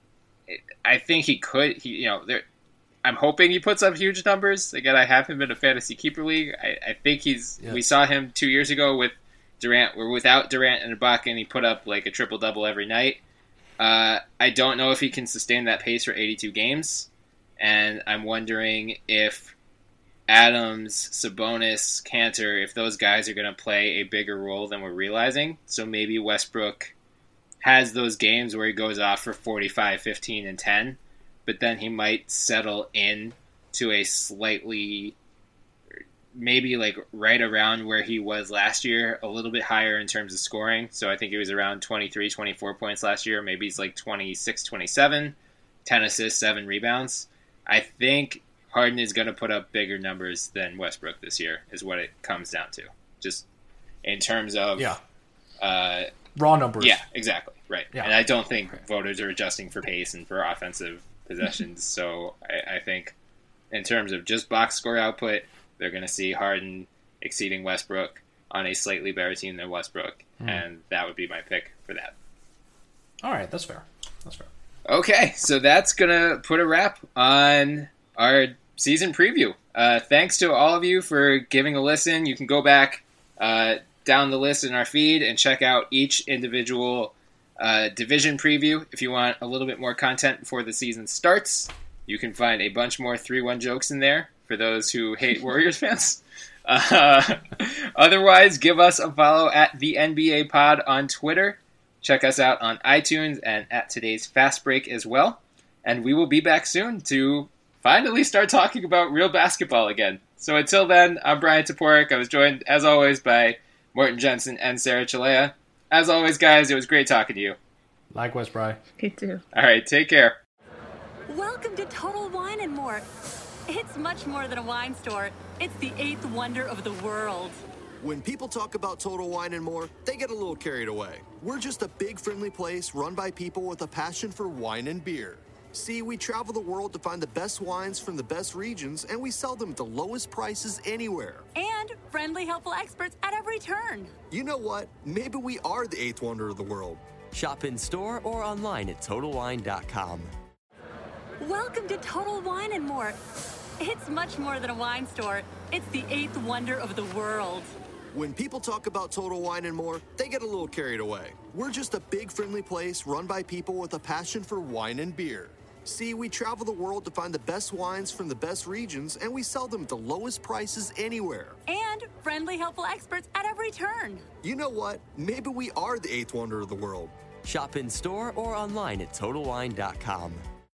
I think he could, he, you know, there. I'm hoping he puts up huge numbers. Again, I have him in a fantasy keeper league. I, I think he's. Yeah. We saw him two years ago with Durant. We're without Durant and Ibaka, and he put up like a triple double every night. Uh, I don't know if he can sustain that pace for eighty-two games, and I'm wondering if Adams, Sabonis, Kanter, if those guys are going to play a bigger role than we're realizing. So maybe Westbrook has those games where he goes off for forty-five, fifteen, and ten, but then he might settle in to a slightly, maybe like right around where he was last year, a little bit higher in terms of scoring. So I think he was around twenty-three, twenty-four points last year. Maybe he's like twenty-six, twenty-seven, ten assists, seven rebounds. I think Harden is going to put up bigger numbers than Westbrook this year, is what it comes down to. Just in terms of... Yeah. Uh, Raw numbers. Yeah, exactly. Right. Yeah. And I don't think right. voters are adjusting for pace and for offensive possessions. So I, I think in terms of just box score output, they're going to see Harden exceeding Westbrook. on a slightly better team than Westbrook, mm. and that would be my pick for that. All right, that's fair. That's fair. Okay, so that's going to put a wrap on our season preview. Uh, thanks to all of you for giving a listen. You can go back uh, down the list in our feed and check out each individual uh, division preview. If you want a little bit more content before the season starts, you can find a bunch more three one jokes in there for those who hate Warriors fans. Uh, otherwise, give us a follow at the N B A Pod on Twitter. Check us out on iTunes and at today's Fast Break as well. And we will be back soon to finally start talking about real basketball again. So until then, I'm Brian Toporek. I was joined, as always, by Morten Jensen and Sarah Chalea. As always, guys, it was great talking to you. Likewise, Brian. You too. All right, take care. Welcome to Total Wine and More. It's much more than a wine store. It's the eighth wonder of the world. When people talk about Total Wine and More, they get a little carried away. We're just a big, friendly place run by people with a passion for wine and beer. See, we travel the world to find the best wines from the best regions, and we sell them at the lowest prices anywhere. And friendly, helpful experts at every turn. You know what? Maybe we are the eighth wonder of the world. Shop in store or online at total wine dot com. Welcome to Total Wine and More. It's much more than a wine store. It's the eighth wonder of the world. When people talk about Total Wine and More, they get a little carried away. We're just a big, friendly place run by people with a passion for wine and beer. See, we travel the world to find the best wines from the best regions, and we sell them at the lowest prices anywhere. And friendly, helpful experts at every turn. You know what? Maybe we are the eighth wonder of the world. Shop in store or online at total wine dot com.